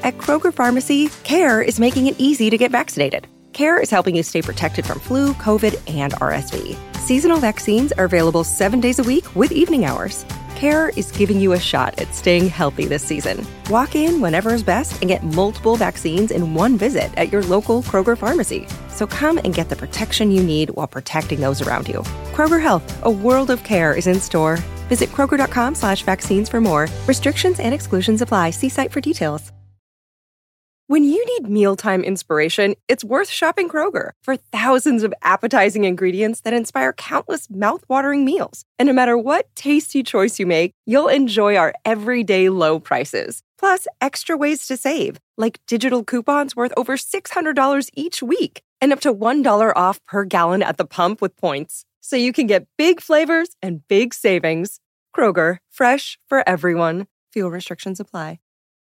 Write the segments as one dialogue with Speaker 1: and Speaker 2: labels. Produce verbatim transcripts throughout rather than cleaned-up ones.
Speaker 1: At Kroger Pharmacy, CARE is making it easy to get vaccinated. CARE is helping you stay protected from flu, COVID, and R S V. Seasonal vaccines are available seven days a week with evening hours. CARE is giving you a shot at staying healthy this season. Walk in whenever is best and get multiple vaccines in one visit at your local Kroger Pharmacy. So come and get the protection you need while protecting those around you. Kroger Health, a world of care is in store. Visit Kroger.com slash vaccines for more. Restrictions and exclusions apply. See site for details. When you need mealtime inspiration, it's worth shopping Kroger for thousands of appetizing ingredients that inspire countless mouth-watering meals. And no matter what tasty choice you make, you'll enjoy our everyday low prices. Plus, extra ways to save, like digital coupons worth over six hundred dollars each week and up to one dollar off per gallon at the pump with points. So you can get big flavors and big savings. Kroger, fresh for everyone. Fuel restrictions apply.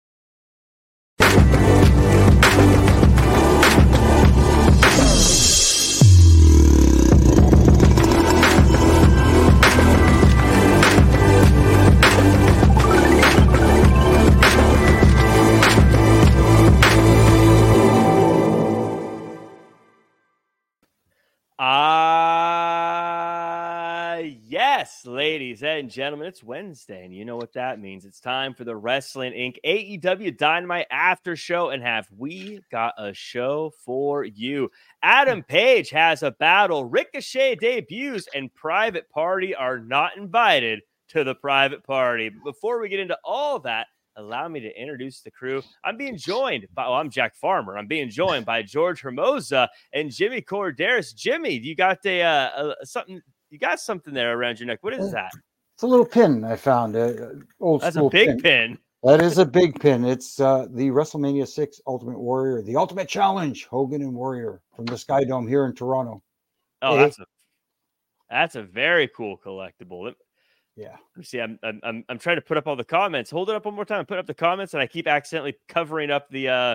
Speaker 2: Ah, uh, yes, ladies and gentlemen, it's Wednesday, and you know what that means. It's time for the Wrestling Incorporated. A E W Dynamite After Show, and have we got a show for you? Adam Page has a battle, Ricochet debuts, and Private Party are not invited to the private party. But before we get into all that, allow me to introduce the crew. I'm being joined by, well, I'm Jack Farmer. I'm being joined by George Hermosa and Jimmy Corderas. Jimmy, you got a, uh, a something, you got something there around your neck. What is that?
Speaker 3: It's a little pin I found. Uh, old
Speaker 2: That's
Speaker 3: school
Speaker 2: a big
Speaker 3: pin.
Speaker 2: pin.
Speaker 3: That is a big pin. It's uh, the WrestleMania six Ultimate Warrior, the Ultimate Challenge, Hogan and Warrior from the Sky Dome here in Toronto.
Speaker 2: Oh,
Speaker 3: hey.
Speaker 2: that's a that's a very cool collectible.
Speaker 3: Yeah.
Speaker 2: See, I'm, I'm I'm trying to put up all the comments. Hold it up one more time. Put up the comments, and I keep accidentally covering up the. Uh...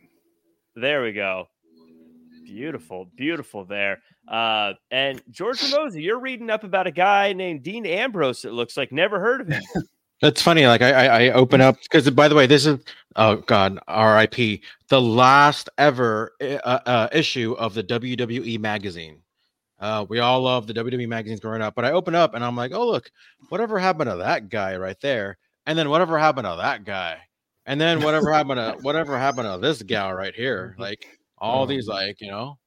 Speaker 2: There we go. Beautiful, beautiful there. Uh, and George Hermosa, you're reading up about a guy named Dean Ambrose. It looks like, never heard of him.
Speaker 4: That's funny. Like I, I, I open up because, by the way, this is oh god, R I P the last ever uh, uh, issue of the W W E magazine. Uh, we all love the W W E magazines growing up, but I open up and I'm like, oh look, whatever happened to that guy right there, and then whatever happened to that guy, and then whatever happened to whatever happened to this gal right here, like all these, like, you know.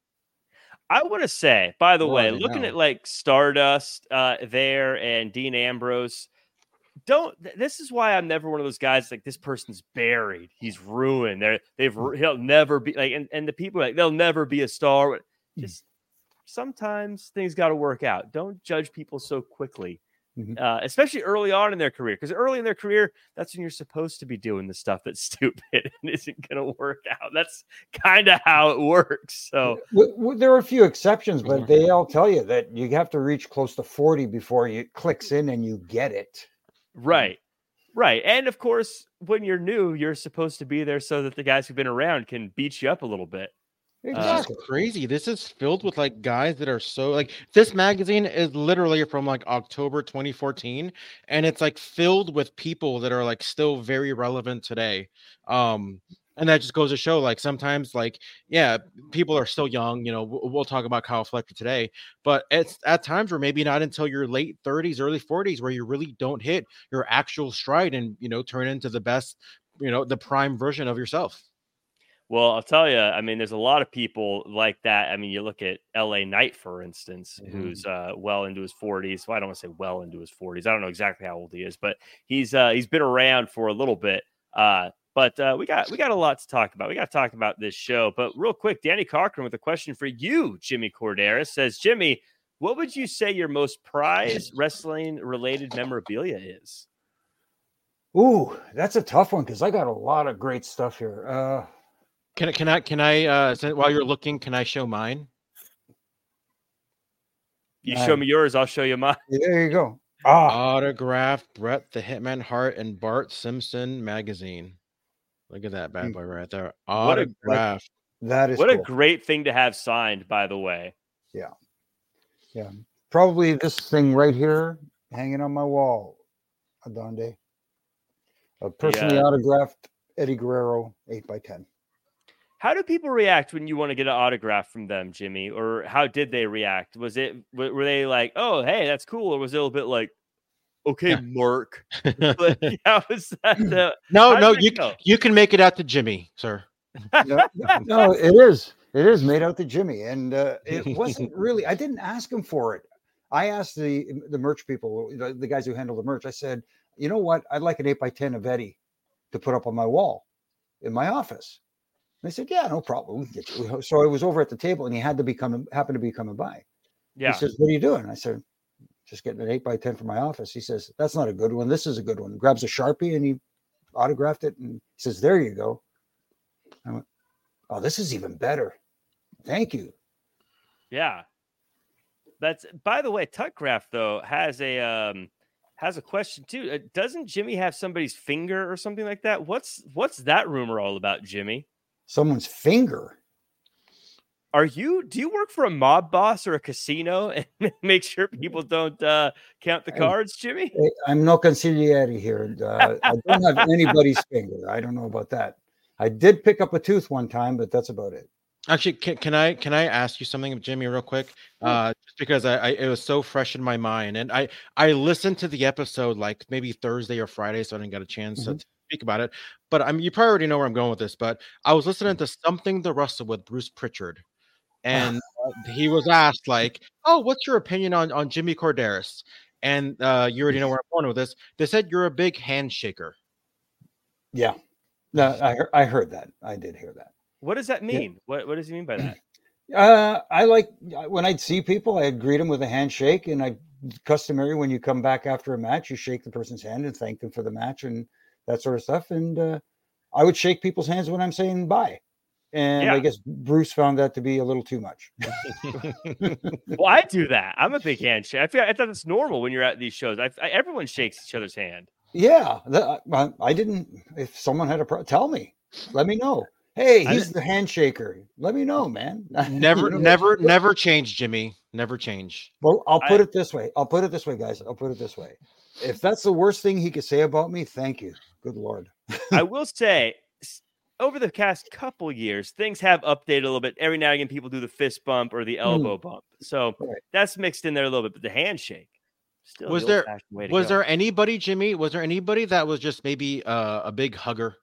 Speaker 2: I want to say, by the
Speaker 4: Well,
Speaker 2: way,
Speaker 4: I
Speaker 2: looking
Speaker 4: know.
Speaker 2: at like Stardust uh, there and Dean Ambrose, don't. th- This is why I'm never one of those guys like this person's buried, he's ruined. They're they've he'll never be like, and, and the people are like they'll never be a star. Just sometimes things got to work out. Don't judge people so quickly,
Speaker 3: Mhm.
Speaker 2: uh, especially early on in their career, because early in their career, that's when you're supposed to be doing the stuff that's stupid and isn't going to work out. That's kind of how it works. So.
Speaker 3: W- w- there are a few exceptions, but they all tell you that you have to reach close to forty before it clicks in and you get it.
Speaker 2: Right. Right. And of course, when you're new, you're supposed to be there so that the guys who've been around can beat you up a little bit.
Speaker 4: This
Speaker 3: Exactly.
Speaker 4: is crazy. This is filled with like guys that are so like this magazine is literally from like October twenty fourteen, and it's like filled with people that are like still very relevant today. Um, and that just goes to show like sometimes like yeah, people are still young. You know, we'll, we'll talk about Kyle Fletcher today, but it's at times where maybe not until your late thirties, early forties, where you really don't hit your actual stride and you know turn into the best, you know, the prime version of yourself.
Speaker 2: Well, I'll tell you, I mean, there's a lot of people like that. I mean, you look at L A Knight, for instance,
Speaker 4: Mhm.
Speaker 2: who's uh, well into his forties. Well, I don't want to say well into his forties. I don't know exactly how old he is, but he's uh, he's been around for a little bit. Uh, but uh, we got we got a lot to talk about. We got to talk about this show. But real quick, Danny Cochran with a question for you, Jimmy Corderas says, Jimmy, what would you say your most prized wrestling related memorabilia is?
Speaker 3: Ooh, that's a tough one because I got a lot of great stuff here. Uh,
Speaker 4: Can I, can I, can I, uh, since- while you're looking, can I show mine?
Speaker 2: You
Speaker 3: Uh,
Speaker 2: show me yours, I'll show you mine.
Speaker 3: there you go. Ah,
Speaker 4: Autographed Brett the Hitman Hart and Bart Simpson magazine. Look at that bad
Speaker 3: Hmm.
Speaker 4: boy right there.
Speaker 2: What a-
Speaker 4: Autographed.
Speaker 3: that is
Speaker 2: What a
Speaker 3: cool.
Speaker 2: great thing to have signed, by the way.
Speaker 3: Yeah, probably this thing right here hanging on my wall, Adonde. A personally
Speaker 2: Yeah.
Speaker 3: autographed Eddie Guerrero, eight by ten.
Speaker 2: How do people react when you want to get an autograph from them, Jimmy? Or how did they react? Was it, were they like, oh, hey, that's cool? Or was it a little bit like, okay, Mark? Like, how was that? Uh,
Speaker 4: no,
Speaker 2: how
Speaker 4: no,
Speaker 2: did
Speaker 4: you,
Speaker 2: that go?
Speaker 4: you can make it out to Jimmy, sir.
Speaker 3: No, no, it is. It is made out to Jimmy. And uh, it wasn't really, I didn't ask him for it. I asked the the merch people, the, the guys who handle the merch. I said, you know what? I'd like an eight by ten of Eddie to put up on my wall in my office. And they said, yeah, no problem. We can get you. So I was over at the table and he had to be coming, happened to be coming by.
Speaker 2: Yeah.
Speaker 3: He says, what are you doing? I said, just getting an eight by ten for my office. He says, that's not a good one. This is a good one. He grabs a Sharpie and he autographed it. And he says, there you go. I went, oh, this is even better. Thank you.
Speaker 2: Yeah. That's, by the way, Tuckcraft though has a um has a question too. Uh, doesn't Jimmy have somebody's finger or something like that? What's what's that rumor all about, Jimmy?
Speaker 3: Someone's finger.
Speaker 2: Are you do you work for a mob boss or a casino and make sure people don't uh, count the cards, Jimmy?
Speaker 3: I'm no consigliere here. Uh, I don't have anybody's finger. I don't know about that. I did pick up a tooth one time, but that's about it.
Speaker 4: Actually, can, can I can I ask you something, Jimmy, real quick? Uh, just because I, I it was so fresh in my mind, and I I listened to the episode like maybe Thursday or Friday, so I didn't get a chance mm-hmm. to speak about it. But I mean, you probably already know where I'm going with this. But I was listening to Something to Wrestle with Bruce Pritchard, and uh, he was asked like, "Oh, what's your opinion on on Jimmy Korderas?" And uh, you already know where I'm going with this. They said you're a big handshaker.
Speaker 3: Yeah, no, I I heard that. I did hear that.
Speaker 2: What does that mean? Yeah. What What does he mean by that?
Speaker 3: Uh, I like when I'd see people, I'd greet them with a handshake, and I customary when you come back after a match, you shake the person's hand and thank them for the match and that sort of stuff. And uh, I would shake people's hands when I'm saying bye. And yeah. I guess Bruce found that to be a little too much.
Speaker 2: Well, I do that. I'm a big handshake. I feel I thought it's normal when you're at these shows. I, I everyone shakes each other's hand.
Speaker 3: Yeah, that, I, I didn't. If someone had a pro- tell me, let me know. Hey, he's the handshaker. Let me know, man.
Speaker 4: Never,
Speaker 3: you know,
Speaker 4: never, never change, Jimmy. Never change.
Speaker 3: Well, I'll put
Speaker 2: I,
Speaker 3: it this way. I'll put it this way, guys. I'll put it this way. If that's the worst thing he could say about me, thank you. Good Lord.
Speaker 2: I will say, over the past couple years, things have updated a little bit. Every now and again, people do the fist bump or the elbow mm. bump. So right. that's mixed in there a little bit. But the handshake, still
Speaker 4: was
Speaker 2: the
Speaker 4: there was go. there anybody, Jimmy? Was there anybody that was just maybe uh, a big hugger?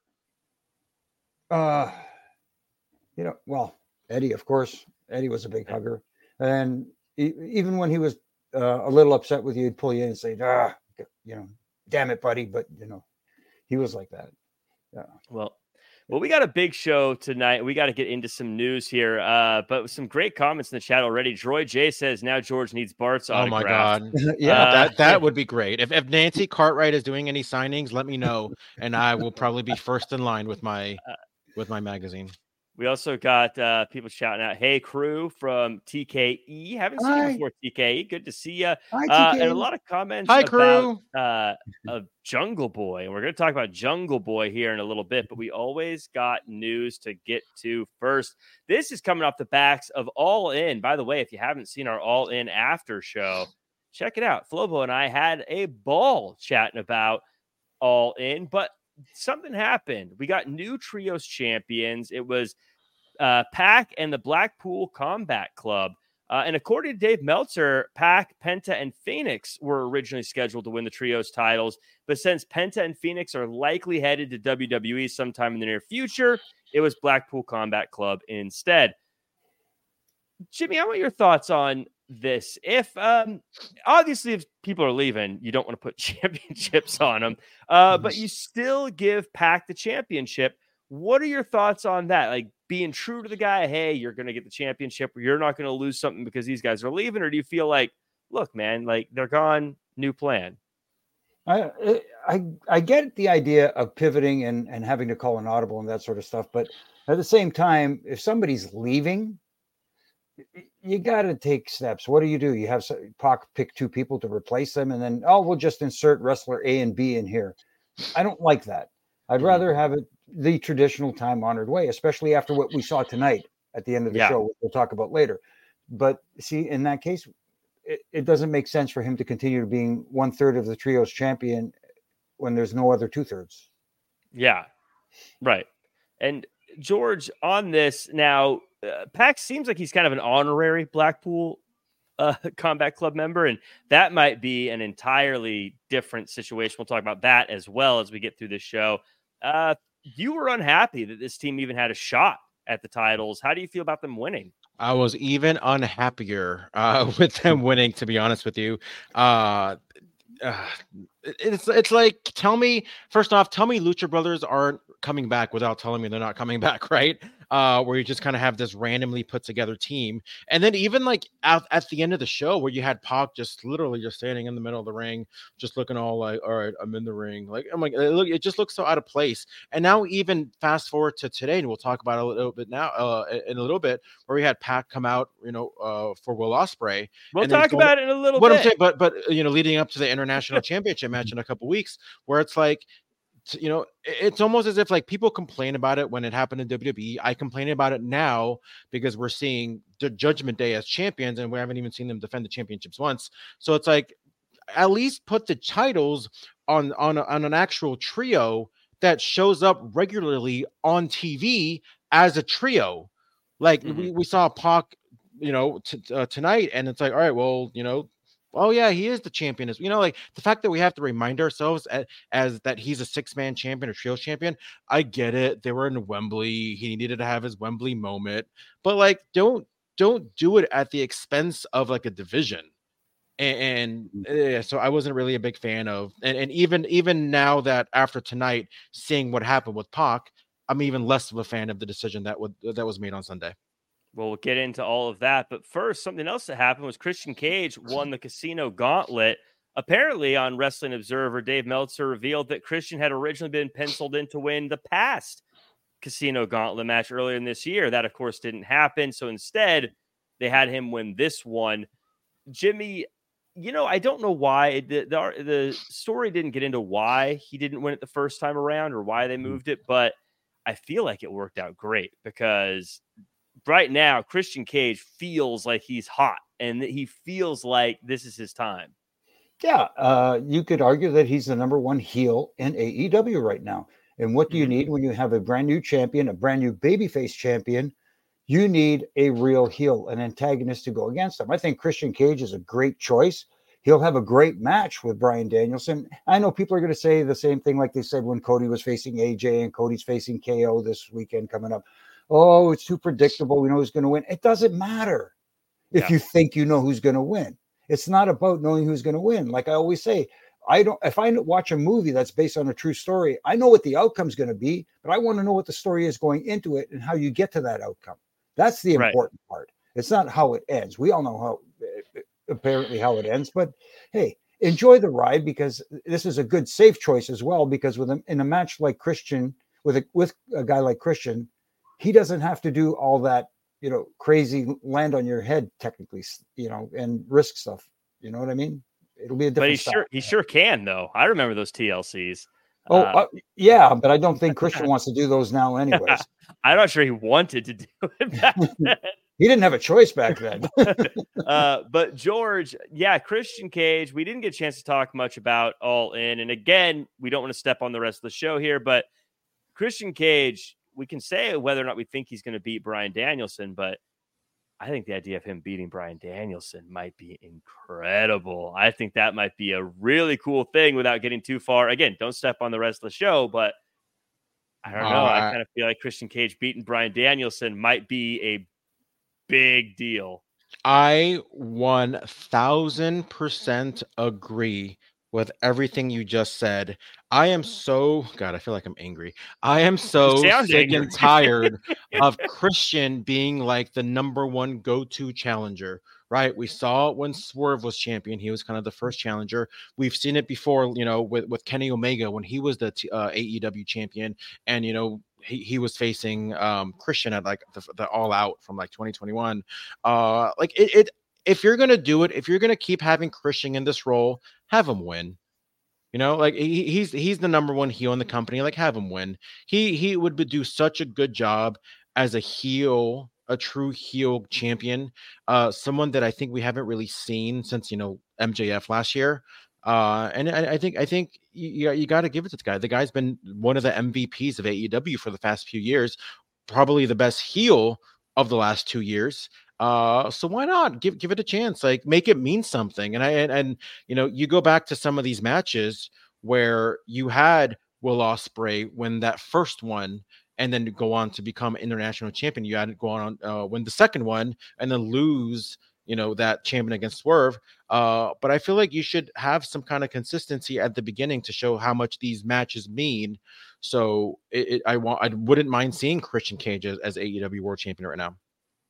Speaker 3: Uh, you know, well, Eddie, of course, Eddie was a big hugger. And he, even when he was uh, a little upset with you, he'd pull you in and say, ah, you know, damn it, buddy. But, you know, he was like that. Yeah.
Speaker 2: Well, well, we got a big show tonight. We got to get into some news here. Uh, but with some great comments in the chat already. Droid J says now George needs Bart's autograph.
Speaker 4: Oh my God.
Speaker 3: yeah.
Speaker 4: Uh, that, that would be great. If, if Nancy Cartwright is doing any signings, let me know. And I will probably be first in line with my, with my magazine.
Speaker 2: We also got uh, people shouting out, hey, crew from T K E. Haven't seen Hi. you before, T K E. Good to see you.
Speaker 3: Hi,
Speaker 2: uh, and a lot of comments
Speaker 4: Hi,
Speaker 2: about
Speaker 4: crew.
Speaker 2: Uh, of Jungle Boy. And we're going to talk about Jungle Boy here in a little bit, but we always got news to get to first. This is coming off the backs of All In. By the way, if you haven't seen our All In after show, check it out. Flobo and I had a ball chatting about All In, but something happened. We got new trios champions. It was uh, Pac and the Blackpool Combat Club. Uh, and according to Dave Meltzer, Pac, Penta, and Phoenix were originally scheduled to win the trios titles. But since Penta and Phoenix are likely headed to W W E sometime in the near future, it was Blackpool Combat Club instead. Jimmy, I want your thoughts on this. If um, obviously if people are leaving, you don't want to put championships on them, uh, but you still give Pac the championship. What are your thoughts on that? Like being true to the guy, hey, you're going to get the championship, or you're not going to lose something because these guys are leaving, or do you feel like, look, man, like they're gone, new plan?
Speaker 3: I I I get the idea of pivoting and and having to call an audible and that sort of stuff, but at the same time, if somebody's leaving, you got to take steps. What do you do? You have Pac pick two people to replace them, and then, oh, we'll just insert wrestler A and B in here. I don't like that. I'd rather have it the traditional time-honored way, especially after what we saw tonight at the end of the
Speaker 2: yeah.
Speaker 3: show, which we'll talk about later. But see, in that case, it, it doesn't make sense for him to continue being one-third of the trios champion when there's no other two-thirds.
Speaker 2: Yeah. Right. And George, on this now, uh, Pac seems like he's kind of an honorary Blackpool uh, Combat Club member, and that might be an entirely different situation. We'll talk about that as well as we get through this show. Uh, you were unhappy that this team even had a shot at the titles. How do you feel about them winning?
Speaker 4: I was even unhappier uh, with them winning, to be honest with you. Uh, uh, it's it's like, tell me, first off, tell me Lucha Brothers aren't coming back without telling me they're not coming back, right? Uh, where you just kind of have this randomly put together team. And then even like at, at the end of the show where you had Pac just literally just standing in the middle of the ring, just looking all like, all right, I'm in the ring. Like, I'm like, it, look, it just looks so out of place. And now even fast forward to today, and we'll talk about it a little bit now, uh, in a little bit, where we had Pac come out, you know, uh, for Will Ospreay.
Speaker 2: We'll talk going, about it in a little
Speaker 4: what
Speaker 2: bit.
Speaker 4: I'm saying, but, but, you know, leading up to the International Championship match in a couple weeks, where it's like, you know, it's almost as if like people complain about it when it happened in W W E. I complain about it now because we're seeing the Judgment Day as champions and we haven't even seen them defend the championships once. So it's like, at least put the titles on, on, on an actual trio that shows up regularly on T V as a trio. Like mm-hmm. we, we saw Pac, you know, t- uh, tonight, and it's like, all right, well, you know, oh yeah, he is the champion. You know, like the fact that we have to remind ourselves as, as that he's a six-man champion or trio champion. I get it. They were in Wembley. He needed to have his Wembley moment, but like, don't don't do it at the expense of like a division. And, and uh, so I wasn't really a big fan of. And, and even even now that after tonight, seeing what happened with Pac, I'm even less of a fan of the decision that would that was made on Sunday.
Speaker 2: Well, we'll get into all of that. But first, something else that happened was Christian Cage won the Casino Gauntlet. Apparently, on Wrestling Observer, Dave Meltzer revealed that Christian had originally been penciled in to win the past Casino Gauntlet match earlier in this year. That, of course, didn't happen. So instead, they had him win this one. Jimmy, you know, I don't know why. The, the, the story didn't get into why he didn't win it the first time around or why they moved it, but I feel like it worked out great because right now, Christian Cage feels like he's hot and that he feels like this is his time.
Speaker 3: Yeah, uh, you could argue that he's the number one heel in A E W right now. And what do you need when you have a brand new champion, a brand new babyface champion? You need a real heel, an antagonist to go against him. I think Christian Cage is a great choice. He'll have a great match with Bryan Danielson. I know people are going to say the same thing like they said when Cody was facing A J and Cody's facing K O this weekend coming up. Oh, it's too predictable. We know who's going to win. It doesn't matter if yeah. you think you know who's going to win. It's not about knowing who's going to win. Like I always say, I don't. If I watch a movie that's based on a true story, I know what the outcome's going to be, but I want to know what the story is going into it and how you get to that outcome. That's the important right. part. It's not how it ends. We all know how apparently how it ends, but hey, enjoy the ride because this is a good safe choice as well. Because with a, in a match like Christian, with a with a guy like Christian, he doesn't have to do all that, you know, crazy land on your head, technically, you know, and risk stuff. You know what I mean? It'll be a different.
Speaker 2: But he style. sure he sure can though. I remember those T L Cs.
Speaker 3: Oh uh, uh, yeah, but I don't think Christian wants to do those now, anyways.
Speaker 2: I'm not sure he wanted to do it back then.
Speaker 3: He didn't have a choice back then.
Speaker 2: uh, but George, yeah, Christian Cage. We didn't get a chance to talk much about All In, and again, we don't want to step on the rest of the show here, but Christian Cage. We can say whether or not we think he's going to beat Bryan Danielson, but I think the idea of him beating Bryan Danielson might be incredible. I think that might be a really cool thing without getting too far. Again, don't step on the rest of the show, but I don't know. Uh, I kind of feel like Christian Cage beating Bryan Danielson might be a big deal.
Speaker 4: I one thousand percent agree with everything you just said. I am so, God, I feel like I'm angry. I am so sick angry. and tired of Christian being like the number one go-to challenger, right? We saw it when Swerve was champion. He was kind of the first challenger. We've seen it before, you know, with, with Kenny Omega when he was the uh, A E W champion. And, you know, he, he was facing um, Christian at like the, the All Out from like twenty twenty-one. Uh, like it, it, if you're going to do it, if you're going to keep having Christian in this role, have him win. You know, like he, he's he's the number one heel in the company. Like, have him win. He he would do such a good job as a heel, a true heel champion. Uh, someone that I think we haven't really seen since, you know, M J F last year. Uh, and I, I think I think you you got to give it to the guy. The guy's been one of the M V Ps of A E W for the past few years, probably the best heel of the last two years. Uh, so why not give give it a chance? Like, make it mean something. And I and, and you know, you go back to some of these matches where you had Will Ospreay win that first one and then go on to become international champion. You had to go on uh, win the second one and then lose, you know, that champion against Swerve. Uh, but I feel like you should have some kind of consistency at the beginning to show how much these matches mean. So it, it, I want, I wouldn't mind seeing Christian Cage as, as A E W World Champion right now.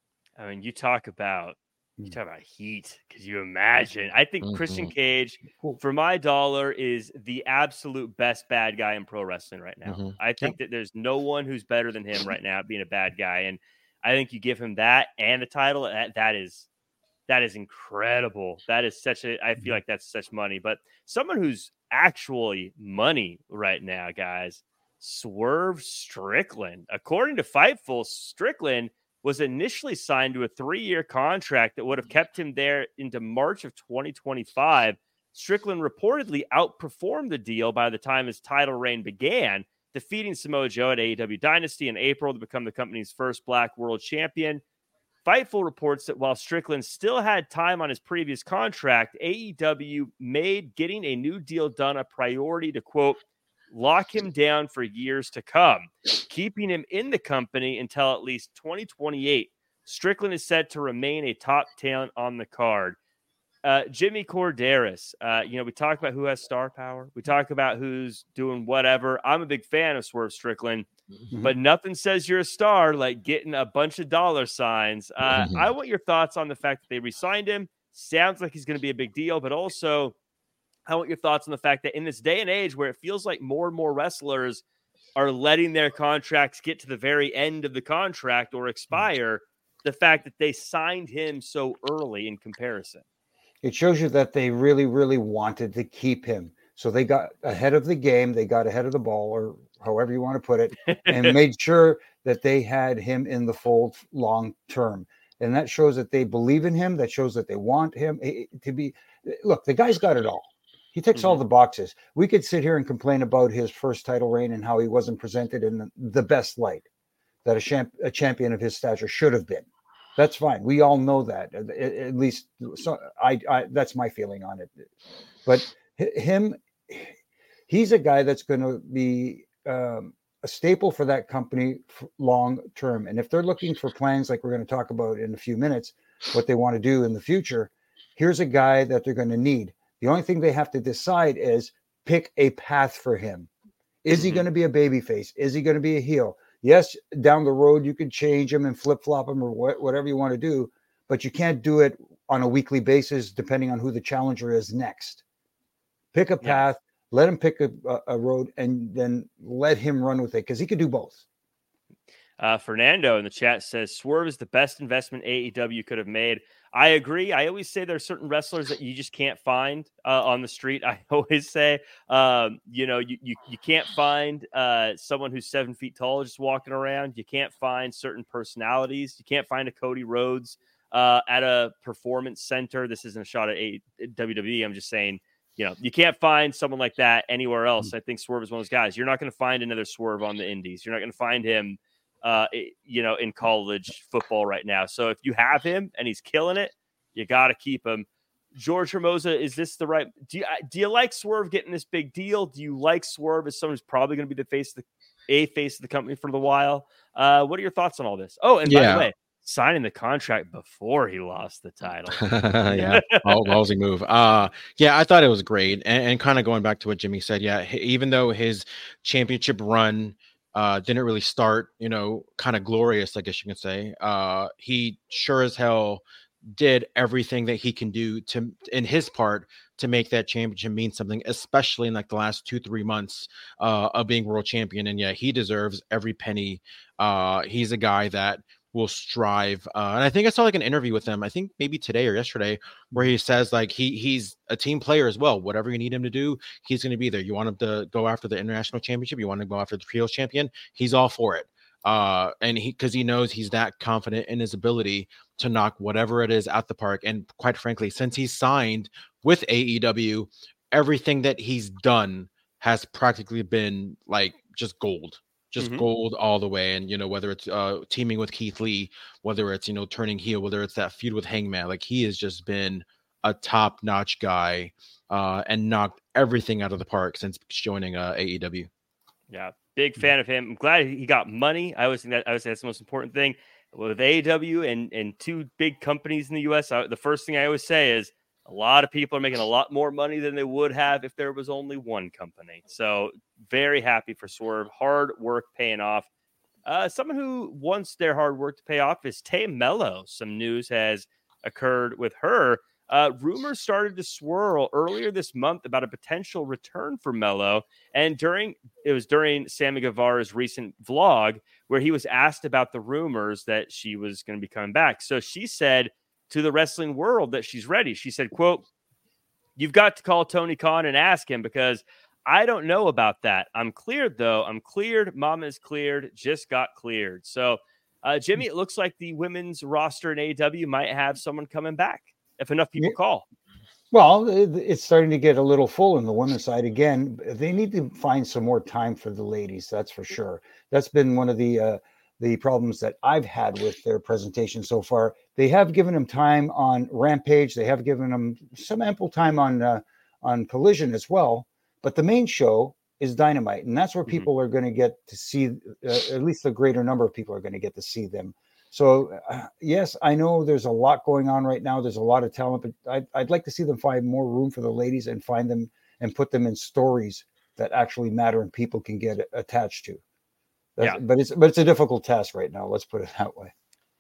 Speaker 2: I mean, you talk about you talk about heat. Could you imagine? I think mm-hmm. Christian Cage, for my dollar, is the absolute best bad guy in pro wrestling right now. Mm-hmm. I think yep. that there's no one who's better than him right now at being a bad guy, and I think you give him that and a title. That, that is that is incredible. That is such a. I feel like that's such money. But someone who's actually money right now, guys, Swerve Strickland. According to Fightful, Strickland was initially signed to a three-year contract that would have kept him there into March of twenty twenty-five. Strickland reportedly outperformed the deal by the time his title reign began, defeating Samoa Joe at A E W Dynasty in April to become the company's first Black World Champion. Fightful reports that while Strickland still had time on his previous contract, A E W made getting a new deal done a priority to, quote, lock him down for years to come, keeping him in the company until at least twenty twenty-eight. Strickland is said to remain a top talent on the card. Uh, Jimmy Corderas, uh, you know, we talk about who has star power. We talk about who's doing whatever. I'm a big fan of Swerve Strickland, mm-hmm. but nothing says you're a star like getting a bunch of dollar signs. Uh, mm-hmm. I want your thoughts on the fact that they re-signed him. Sounds like he's going to be a big deal, but also I want your thoughts on the fact that in this day and age where it feels like more and more wrestlers are letting their contracts get to the very end of the contract or expire, the fact that they signed him so early in comparison.
Speaker 3: It shows you that they really, really wanted to keep him. So they got ahead of the game. They got ahead of the ball, or however you want to put it, and made sure that they had him in the fold long term. And that shows that they believe in him. That shows that they want him to be. Look, the guy's got it all. He ticks mm-hmm. all the boxes. We could sit here and complain about his first title reign and how he wasn't presented in the, the best light that a, champ, a champion of his stature should have been. That's fine. We all know that. At, at least, so I, I. That's my feeling on it. But him, he's a guy that's going to be um, a staple for that company long term. And if they're looking for plans like we're going to talk about in a few minutes, what they want to do in the future, here's a guy that they're going to need. The only thing they have to decide is pick a path for him. Is mm-hmm. he going to be a babyface? Is he going to be a heel? Yes, down the road, you can change him and flip-flop him or wh- whatever you want to do, but you can't do it on a weekly basis depending on who the challenger is next. Pick a path, yeah. let him pick a, a road, and then let him run with it because he could do both.
Speaker 2: Uh, Fernando in the chat says, Swerve is the best investment A E W could have made. I agree. I always say there are certain wrestlers that you just can't find uh, on the street. I always say, um, you know, you, you, you can't find uh, someone who's seven feet tall just walking around. You can't find certain personalities. You can't find a Cody Rhodes uh, at a performance center. This isn't a shot at a- W W E. I'm just saying, you know, you can't find someone like that anywhere else. I think Swerve is one of those guys. You're not going to find another Swerve on the indies. You're not going to find him uh, you know, in college football right now. So if you have him and he's killing it, you got to keep him. George Hermosa, is this the right? Do you, do you like Swerve getting this big deal? Do you like Swerve as someone who's probably going to be the face of the a face of the company for the while? Uh, what are your thoughts on all this? Oh, and by yeah. the way, signing the contract before he lost the title.
Speaker 4: yeah, ballsy move. Uh, yeah, I thought it was great. And, and kind of going back to what Jimmy said, yeah, even though his championship run uh, didn't really start, you know, kind of glorious, I guess you can say, uh, he sure as hell did everything that he can do to, in his part, to make that championship mean something, especially in like the last two, three months uh, of being world champion. And yeah, he deserves every penny. Uh, he's a guy that will strive. Uh, and I think I saw like an interview with him, I think maybe today or yesterday, where he says like he he's a team player as well. Whatever you need him to do, he's going to be there. You want him to go after the international championship, you want to go after the trios champion, he's all for it. Uh, and he, cause he knows he's that confident in his ability to knock whatever it is out the park. And quite frankly, since he's signed with A E W, everything that he's done has practically been like just gold. Just
Speaker 2: Mhm.
Speaker 4: gold all the way. And, you know, whether it's uh, teaming with Keith Lee, whether it's, you know, turning heel, whether it's that feud with Hangman, like he has just been a top notch guy uh, and knocked everything out of the park since joining uh, A E W.
Speaker 2: Yeah, big fan of him. I'm glad he got money. I always think that I would say that's the most important thing with A E W and, and two big companies in the U S. I, the first thing I always say is a lot of people are making a lot more money than they would have if there was only one company. So very happy for Swerve. Hard work paying off. Uh, someone who wants their hard work to pay off is Tay Mello. Some news has occurred with her. Uh, rumors started to swirl earlier this month about a potential return for Mello. And during it was during Sammy Guevara's recent vlog where he was asked about the rumors that she was going to be coming back. So she said to the wrestling world that she's ready. She said, quote, "You've got to call Tony Khan and ask him because I don't know about that. I'm cleared, though. I'm cleared. Mama is cleared. Just got cleared." So, uh, Jimmy, it looks like the women's roster in A E W might have someone coming back if enough people
Speaker 3: Yeah.
Speaker 2: call.
Speaker 3: Well, it- it's starting to get a little full in the women's side again. They need to find some more time for the ladies. That's for sure. That's been one of the uh, the problems that I've had with their presentation so far. They have given them time on Rampage. They have given them some ample time on uh, on Collision as well. But the main show is Dynamite, and that's where
Speaker 2: Mhm.
Speaker 3: people are going to get to see. Uh, at least a greater number of people are going to get to see them. So, uh, yes, I know there's a lot going on right now. There's a lot of talent, but I'd, I'd like to see them find more room for the ladies and find them and put them in stories that actually matter and people can get attached to. That's,
Speaker 2: Yeah.
Speaker 3: But it's but it's a difficult task right now. Let's put it that way.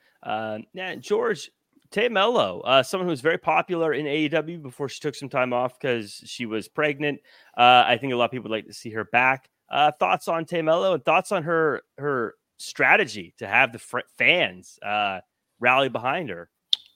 Speaker 2: Uh, yeah, George, Tay Mello, uh, someone who was very popular in A E W before she took some time off because she was pregnant. Uh, I think a lot of people would like to see her back. Uh, thoughts on Tay Mello and thoughts on her her strategy to have the fr- fans uh, rally behind her.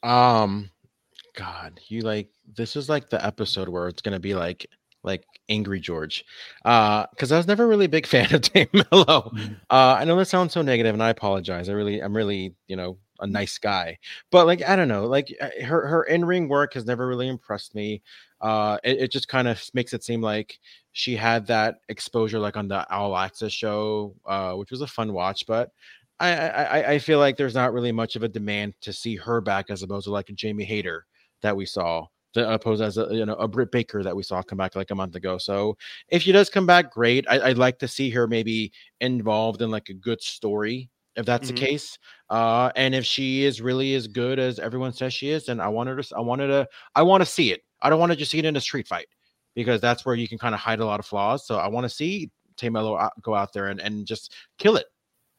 Speaker 4: Um, God, you like this is like the episode where it's gonna be like like Angry George, uh, because I was never really a big fan of Tay Mello.
Speaker 3: Mhm.
Speaker 4: Uh, I know that sounds so negative, and I apologize. I really, I'm really, you know, a nice guy, but like I don't know, like uh, her her in ring work has never really impressed me. Uh, it, it just kind of makes it seem like she had that exposure like on the All Access show, uh, which was a fun watch, but. I, I I feel like there's not really much of a demand to see her back as opposed to like a Jamie Hayter that we saw, the opposed as a you know a Britt Baker that we saw come back like a month ago. So if she does come back, great. I, I'd like to see her maybe involved in like a good story if that's
Speaker 2: Mhm.
Speaker 4: the case. Uh, and if she is really as good as everyone says she is, then I want her to I wanted to I want to see it. I don't want to just see it in a street fight because that's where you can kind of hide a lot of flaws. So I want to see Tay Mello go out there and, and just kill it.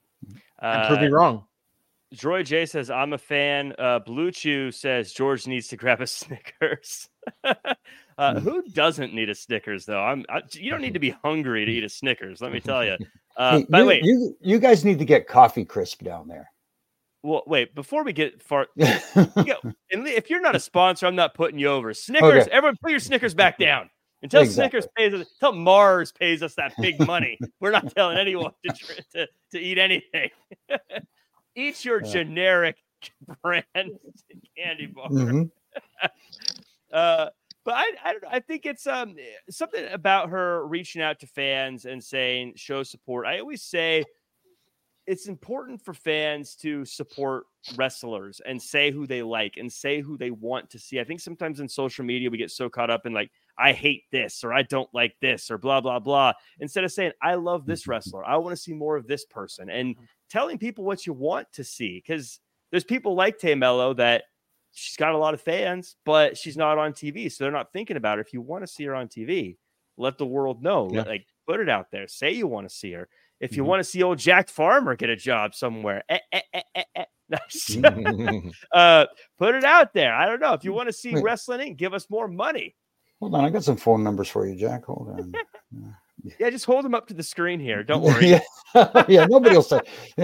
Speaker 4: And prove me
Speaker 2: Uh,
Speaker 4: wrong.
Speaker 2: Troy J says, "I'm a fan." Uh, Blue Chew says George needs to grab a Snickers. uh,
Speaker 3: Mm.
Speaker 2: Who doesn't need a Snickers though? I'm. I, you don't need to be hungry to eat a Snickers. Let me tell you. Uh,
Speaker 3: Hey,
Speaker 2: by the
Speaker 3: you,
Speaker 2: way,
Speaker 3: you you guys need to get Coffee Crisp down there.
Speaker 2: well, wait before we get far. You know, and if you're not a sponsor, I'm not putting you over. Snickers.
Speaker 3: Okay.
Speaker 2: Everyone, put your Snickers back down. Until
Speaker 3: Exactly.
Speaker 2: Snickers pays us, until Mars pays us that big money, we're not telling anyone to tr- to, to eat anything. Eat your
Speaker 3: Yeah.
Speaker 2: generic brand candy bar.
Speaker 3: Mhm.
Speaker 2: Uh, but I, I, don't know. I think it's um something about her reaching out to fans and saying show support. I always say it's important for fans to support wrestlers and say who they like and say who they want to see. I think sometimes in social media we get so caught up in like, I hate this or I don't like this or blah, blah, blah. Instead of saying, I love this wrestler. I want to see more of this person and telling people what you want to see. Because there's people like Tay Mello that she's got a lot of fans, but she's not on T V. So they're not thinking about her. If you want to see her on T V, let the world know.
Speaker 4: Yeah.
Speaker 2: Like put it out there. Say you want to see her. If you
Speaker 3: Mhm.
Speaker 2: want to see old Jack Farmer get a job somewhere, eh, eh, eh, eh, eh. Nice.
Speaker 3: Mm-hmm.
Speaker 2: uh, put it out there. I don't know. If you want to see
Speaker 3: Wait.
Speaker 2: Wrestling Incorporated, give us more money.
Speaker 3: Hold on, I got some phone numbers for you, Jack. Hold on.
Speaker 2: Yeah, just hold them up to the screen here. Don't worry.
Speaker 3: yeah, yeah, nobody will say.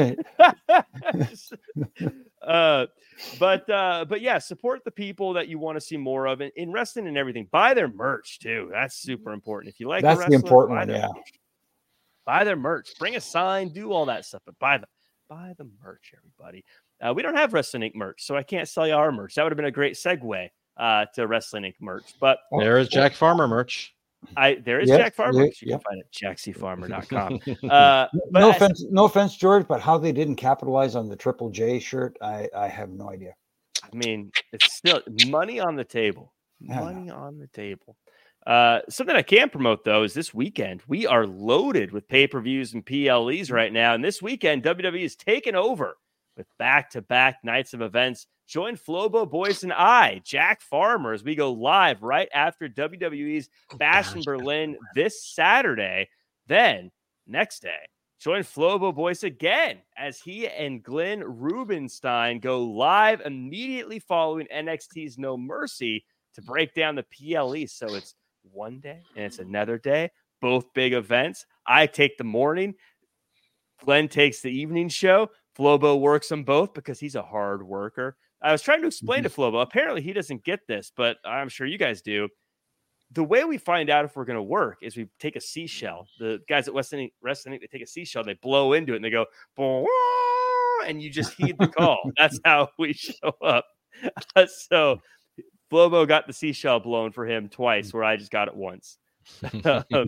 Speaker 2: uh, but uh, but yeah, support the people that you want to see more of in, in wrestling and everything. Buy their merch too. That's super important. If you like, a
Speaker 3: That's the
Speaker 2: wrestler,
Speaker 3: important
Speaker 2: buy
Speaker 3: one.
Speaker 2: their
Speaker 3: Yeah.
Speaker 2: merch. Buy their merch. Bring a sign. Do all that stuff. But buy the buy the merch, everybody. Uh, we don't have Wrestling Incorporated merch, so I can't sell you our merch. That would have been a great segue uh, to Wrestling Incorporated merch. But
Speaker 4: There is Jack Farmer merch.
Speaker 2: I there is
Speaker 3: Yes,
Speaker 2: Jack Farmer.
Speaker 3: yeah,
Speaker 2: You
Speaker 3: yeah.
Speaker 2: can find it at jack c farmer dot com. Uh, but
Speaker 3: no
Speaker 2: I-
Speaker 3: offense, no offense, George, but how they didn't capitalize on the Triple J shirt, I, I have no idea.
Speaker 2: I mean, it's still money on the table.
Speaker 3: Yeah,
Speaker 2: Money on the table. Uh, something I can promote, though, is this weekend. We are loaded with pay-per-views and P L Es right now. And this weekend, W W E is taking over with back-to-back nights of events. Join Flobo Boys and I, Jack Farmer, as we go live right after W W E's Bash in Berlin this Saturday. Then, next day, join Flobo Boys again as he and Glenn Rubenstein go live immediately following N X T's No Mercy to break down the P L E. So it's one day and it's another day, both big events. I take the morning. Glenn takes the evening show. Flobo works them both because he's a hard worker. I was trying to explain to Flobo. Apparently, he doesn't get this, but I'm sure you guys do. The way we find out if we're going to work is we take a seashell. The guys at Wrestling, Wrestling, they take a seashell, they blow into it, and they go, and you just heed the call. That's how we show up. Uh, so Flobo got the seashell blown for him twice, where I just got it once. um,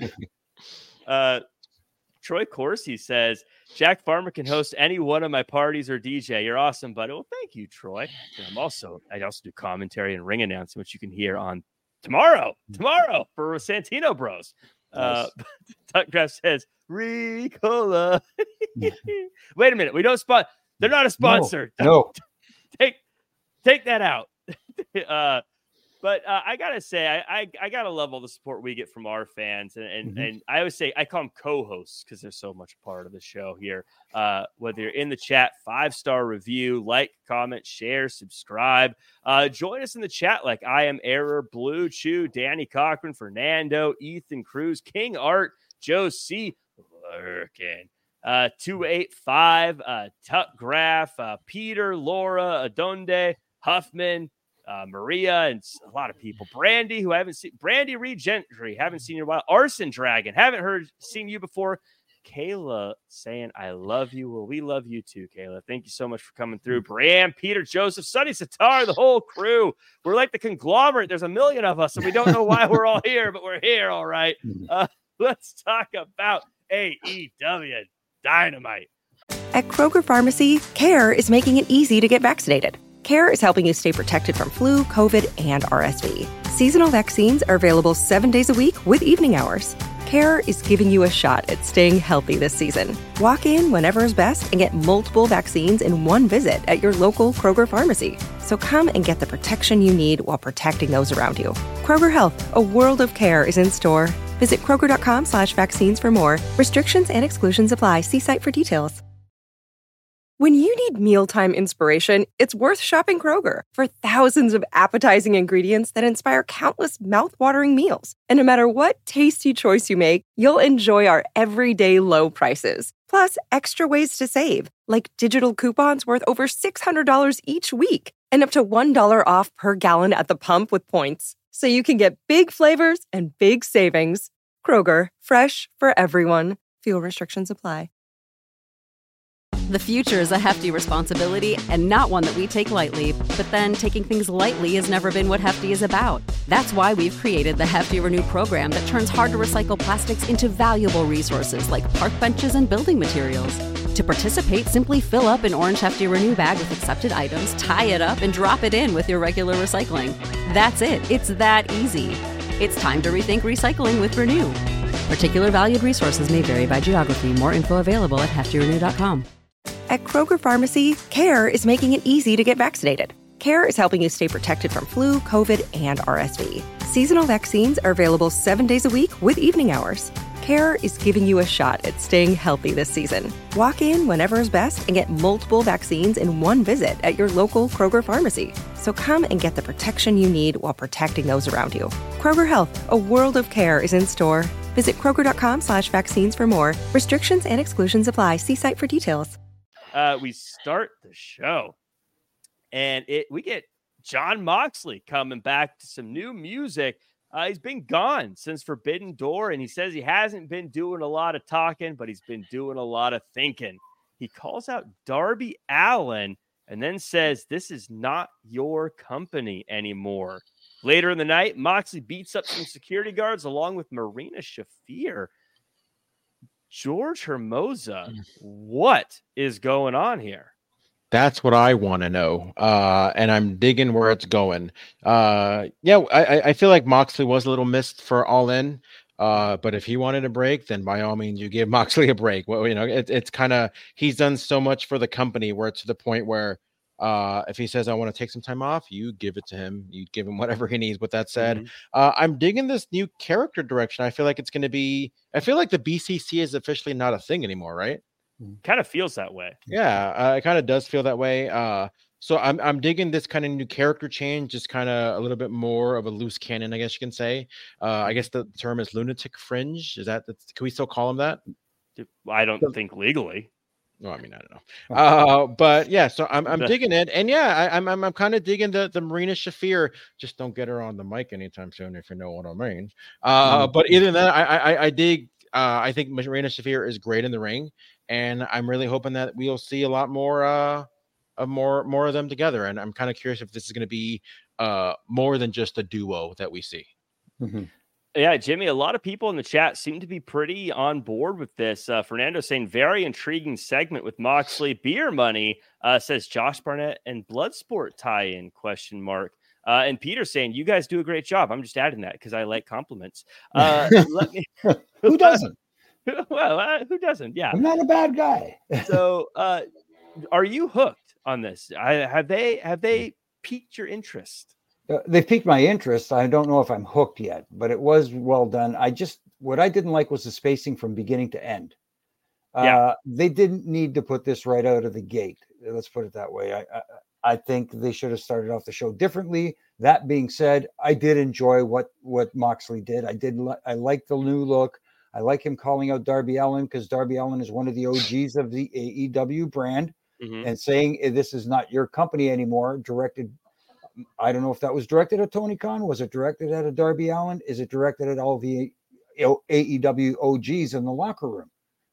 Speaker 2: uh, Troy Corsi says, Jack Farmer can host any one of my parties or D J. You're awesome, buddy. Well, thank you, Troy. And I'm also, I also do commentary and ring announcing, which you can hear on tomorrow, tomorrow for Santino Bros. Uh, Tuckcraft says, Ricola. Wait a minute. We don't spot. They're not a sponsor.
Speaker 3: No. no.
Speaker 2: Take, take that out. uh, But uh, I gotta say, I, I I gotta love all the support we get from our fans, and and, mm-hmm. and I always say I call them co-hosts because they're so much a part of the show here. Uh, whether you're in the chat, five star review, like, comment, share, subscribe. Uh, join us in the chat, like I am Error, Blue Chew, Danny Cochran, Fernando, Ethan Cruz, King Art, Joe C, lurking. Uh, two eight five, uh, Tuck Graff, uh, Peter, Laura, Adonde, Huffman. Uh, Maria and a lot of people. Brandy, who I haven't seen. Brandy Reed Gentry, haven't seen you in a while. Arson Dragon, haven't heard, seen you before. Kayla saying, I love you. Well, we love you too, Kayla. Thank you so much for coming through. Brian, Peter, Joseph, Sonny Sitar, the whole crew. We're like the conglomerate. There's a million of us, and we don't know why we're all here, but we're here, all right. Uh, let's talk about A E W Dynamite.
Speaker 1: At Kroger Pharmacy, CARE is making it easy to get vaccinated. CARE is helping you stay protected from flu, COVID, and R S V. Seasonal vaccines are available seven days a week with evening hours. CARE is giving you a shot at staying healthy this season. Walk in whenever is best and get multiple vaccines in one visit at your local Kroger Pharmacy. So come and get the protection you need while protecting those around you. Kroger Health, a world of care is in store. Visit Kroger.com slash vaccines for more. Restrictions and exclusions apply. See site for details. When you need mealtime inspiration, it's worth shopping Kroger for thousands of appetizing ingredients that inspire countless mouth-watering meals. And no matter what tasty choice you make, you'll enjoy our everyday low prices. Plus, extra ways to save, like digital coupons worth over six hundred dollars each week and up to one dollar off per gallon at the pump with points. So you can get big flavors and big savings. Kroger, fresh for everyone. Fuel restrictions apply.
Speaker 5: The future is a hefty responsibility and not one that we take lightly. But then taking things lightly has never been what Hefty is about. That's why we've created the Hefty Renew program that turns hard-to-recycle plastics into valuable resources like park benches and building materials. To participate, simply fill up an orange Hefty Renew bag with accepted items, tie it up, and drop it in with your regular recycling. That's it. It's that easy. It's time to rethink recycling with Renew. Particular valued resources may vary by geography. More info available at hefty renew dot com.
Speaker 1: At Kroger Pharmacy, CARE is making it easy to get vaccinated. CARE is helping you stay protected from flu, COVID, and R S V. Seasonal vaccines are available seven days a week with evening hours. CARE is giving you a shot at staying healthy this season. Walk in whenever is best and get multiple vaccines in one visit at your local Kroger Pharmacy. So come and get the protection you need while protecting those around you. Kroger Health, a world of care is in store. Visit Kroger.com slash vaccines for more. Restrictions and exclusions apply. See site for details.
Speaker 2: Uh, we start the show, and it we get Jon Moxley coming back to some new music. Uh, he's been gone since Forbidden Door, and he says he hasn't been doing a lot of talking, but he's been doing a lot of thinking. He calls out Darby Allin and then says, this is not your company anymore. Later in the night, Moxley beats up some security guards along with Marina Shafir. George Hermosa, what is going on here?
Speaker 4: That's what I want to know, uh, and I'm digging where it's going. Uh, yeah, I, I feel like Moxley was a little missed for All In, uh, but if he wanted a break, then by all means, you give Moxley a break. Well, you know, it, it's kind of he's done so much for the company where it's to the point where uh, if he says I want to take some time off, you give it to him. You give him whatever he needs. With that said,
Speaker 2: Mm-hmm.
Speaker 4: uh, I'm digging this new character direction. I feel like it's going to be. I feel like the B C C is officially not a thing anymore, right?
Speaker 2: Kind of feels that way.
Speaker 4: Yeah, uh, it kind of does feel that way. Uh, so I'm I'm digging this kind of new character change, just kind of a little bit more of a loose cannon, I guess you can say. Uh, I guess the term is lunatic fringe. Is that that's, can we still call him that?
Speaker 2: I don't think legally.
Speaker 4: No, I mean I don't know. Uh, but yeah, so I'm I'm digging it, and yeah, I, I'm I'm I'm kind of digging the the Marina Shafir. Just don't get her on the mic anytime soon, if you know what I mean. Uh, but either than that, I I, I dig. Uh, I think Marina Shafir is great in the ring. And I'm really hoping that we'll see a lot more, uh, of more, more of them together. And I'm kind of curious if this is going to be uh, more than just a duo that we see.
Speaker 3: Mm-hmm.
Speaker 2: Yeah, Jimmy, a lot of people in the chat seem to be pretty on board with this. Uh, Fernando saying very intriguing segment with Moxley. Beer Money uh, says Josh Barnett and Bloodsport tie-in question mark. Uh, and Peter saying you guys do a great job. I'm just adding that because I like compliments. Uh, let me.
Speaker 3: Who doesn't?
Speaker 2: Well, uh, who doesn't? Yeah,
Speaker 3: I'm not a bad guy.
Speaker 2: So, uh, are you hooked on this? I, have they have they piqued your interest?
Speaker 3: Uh, they piqued my interest. I don't know if I'm hooked yet, but it was well done. I just what I didn't like was the spacing from beginning to end. Uh,
Speaker 2: Yeah.
Speaker 3: They didn't need to put this right out of the gate. Let's put it that way. I, I I think they should have started off the show differently. That being said, I did enjoy what what Moxley did. I did. Li- I like the new look. I like him calling out Darby Allin because Darby Allin is one of the O Gs of the A E W brand,
Speaker 2: Mm-hmm.
Speaker 3: and saying this is not your company anymore. Directed, I don't know if that was directed at Tony Khan. Was it directed at a Darby Allin? Is it directed at all the A E W O Gs in the locker room?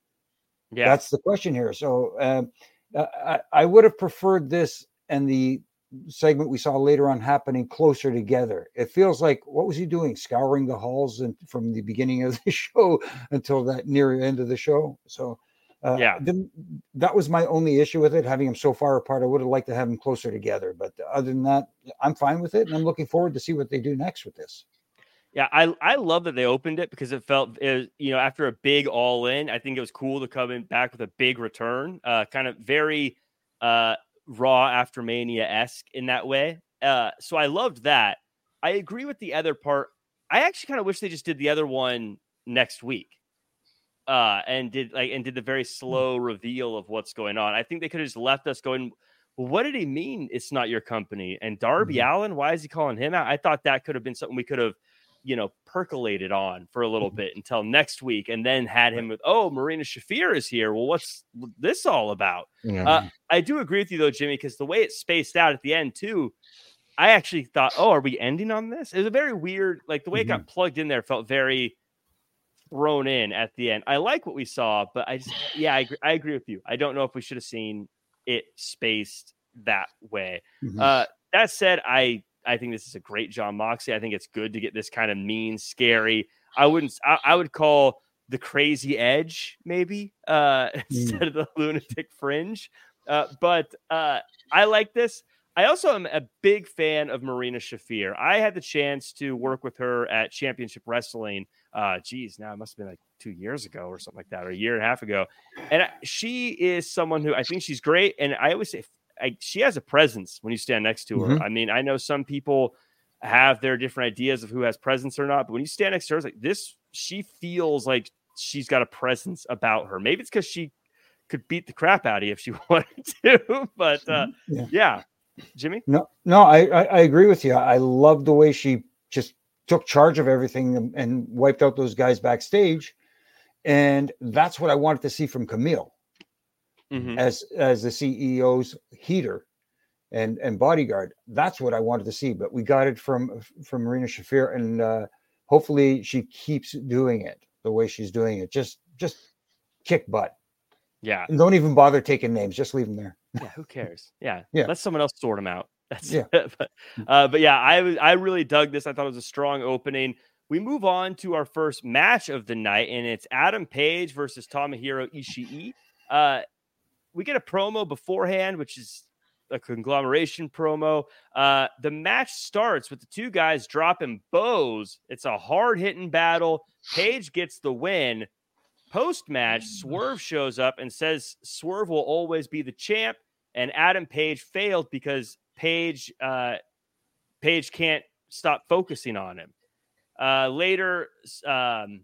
Speaker 2: Yeah,
Speaker 3: That's the question here. So um, I, I would have preferred this and the segment we saw later on happening closer together. It feels like, what was he doing? Scouring the halls and from the beginning of the show until that near end of the show. So uh,
Speaker 2: Yeah.
Speaker 3: didn't, that was my only issue with it. Having them so far apart, I would have liked to have them closer together. But other than that, I'm fine with it. And I'm looking forward to see what they do next with this.
Speaker 2: Yeah, I I love that they opened it because it felt, it was, you know, after a big all in, I think it was cool to come in back with a big return, uh, kind of very uh, Raw after Mania-esque in that way. Uh, so I loved that. I agree with the other part. I actually kind of wish they just did the other one next week, uh, and did like and did the very slow reveal of what's going on. I think they could have just left us going, well, what did he mean? It's not your company. And Darby
Speaker 3: Mhm.
Speaker 2: Allin, why is he calling him out? I thought that could have been something we could have, you know, percolated on for a little bit until next week, and then had him with, oh, Marina Shafir is here. Well, what's this all about?
Speaker 4: Yeah.
Speaker 2: Uh, I do agree with you though, Jimmy, because the way it spaced out at the end too, I actually thought, oh, are we ending on this? It was a very weird, like the way it got plugged in there felt very thrown in at the end. I like what we saw, but I just, yeah, I agree, I agree with you. I don't know if we should have seen it spaced that way.
Speaker 3: Mhm.
Speaker 2: Uh, that said, I I think this is a great John Moxley. I think it's good to get this kind of mean, scary. I wouldn't. I, I would call the crazy edge maybe uh, instead of the lunatic fringe. Uh, but uh, I like this. I also am a big fan of Marina Shafir. I had the chance to work with her at Championship Wrestling. Uh, geez, now it must have been like two years ago or something like that, or a year and a half ago. And I, she is someone who I think she's great. And I always say, I, she has a presence when you stand next to her.
Speaker 3: Mhm.
Speaker 2: I mean, I know some people have their different ideas of who has presence or not, but when you stand next to her, it's like this, she feels like she's got a presence about her. Maybe it's because she could beat the crap out of you if she wanted to, but uh,
Speaker 3: Yeah.
Speaker 2: yeah. Jimmy?
Speaker 3: No, no, I, I, I agree with you. I love the way she just took charge of everything and, and wiped out those guys backstage. And that's what I wanted to see from Camille
Speaker 2: Mhm.
Speaker 3: as as the C E O's heater and and bodyguard. That's what I wanted to see. But we got it from from Marina Shafir, and uh, hopefully she keeps doing it the way she's doing it. Just just kick butt.
Speaker 2: Yeah.
Speaker 3: And don't even bother taking names. Just leave them there.
Speaker 2: Yeah. Who cares? Yeah.
Speaker 3: Yeah.
Speaker 2: Let someone else sort them out. That's
Speaker 3: Yeah.
Speaker 2: but, uh, but yeah, I was I really dug this. I thought it was a strong opening. We move on to our first match of the night, and it's Adam Page versus Tomohiro Ishii. Uh, we get a promo beforehand, which is a conglomeration promo. Uh, the match starts with the two guys dropping bows. It's a hard-hitting battle. Page gets the win. Post-match, Swerve shows up and says Swerve will always be the champ, and Adam Page failed because Page uh, Page can't stop focusing on him. Uh, later, um,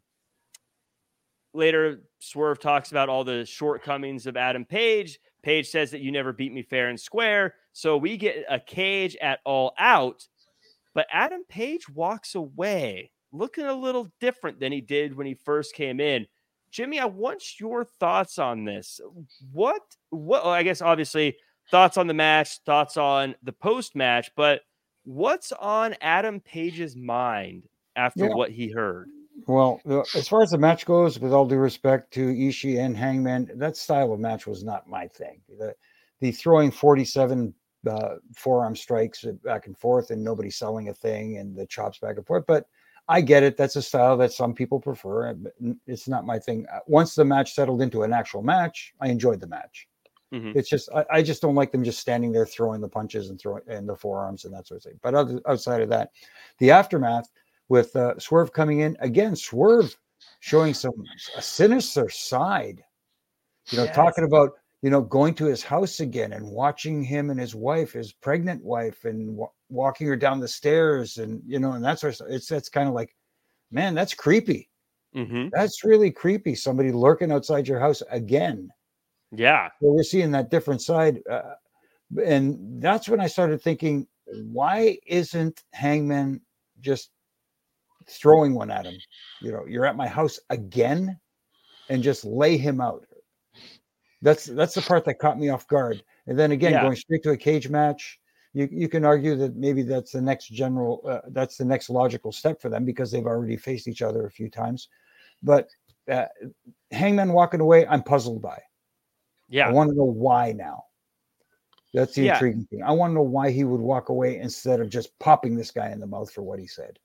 Speaker 2: later, Swerve talks about all the shortcomings of Adam Page. Page says that you never beat me fair and square. So we get a cage at All Out, but Adam Page walks away looking a little different than he did when he first came in. Jimmy, I want your thoughts on this. What, what, well, I guess obviously thoughts on the match, thoughts on the post-match, but what's on Adam Page's mind after
Speaker 3: Yeah.
Speaker 2: what he heard?
Speaker 3: Well, as far as the match goes, with all due respect to Ishii and Hangman, that style of match was not my thing. The, the throwing forty-seven uh, forearm strikes back and forth and nobody selling a thing and the chops back and forth. But I get it. That's a style that some people prefer. It's not my thing. Once the match settled into an actual match, I enjoyed the match. Mm-hmm. It's just, I, I just don't like them just standing there throwing the punches and throwing and the forearms and that sort of thing. But other, outside of that, the aftermath, with uh, Swerve coming in again, Swerve showing some a sinister side, you know, yes. talking about, you know, going to his house again and watching him and his wife, his pregnant wife, and w- walking her down the stairs, and you know, and that sort of stuff. It's that's kind of like, man, that's creepy. Mm-hmm. That's really creepy. Somebody lurking outside your house again.
Speaker 2: Yeah,
Speaker 3: so we're seeing that different side, uh, and that's when I started thinking, why isn't Hangman just throwing one at him? You know, you're at my house again, and just lay him out. That's that's the part that caught me off guard. And then again, yeah. going straight to a cage match, you you can argue that maybe that's the next general, uh, that's the next logical step for them because they've already faced each other a few times. But uh, Hangman walking away, I'm puzzled by.
Speaker 2: Yeah,
Speaker 3: I want to know why now. That's the
Speaker 2: yeah.
Speaker 3: intriguing thing. I want to know why he would walk away instead of just popping this guy in the mouth for what he said.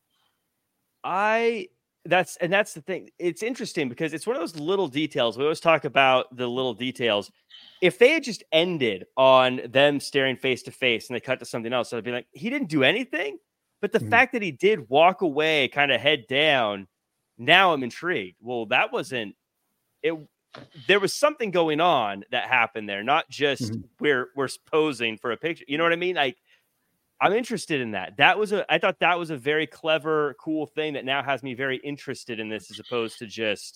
Speaker 2: I that's and that's the thing. It's interesting because it's one of those little details. We always talk about the little details. If they had just ended on them staring face to face and they cut to something else, I'd be like, he didn't do anything. But the mm-hmm. fact that he did walk away, kind of head down, now I'm intrigued. Well, that wasn't it. There was something going on that happened there, not just mm-hmm. we're we're posing for a picture. You know what I mean? Like, I'm interested in that. That was a, I thought that was a very clever, cool thing that now has me very interested in this as opposed to just,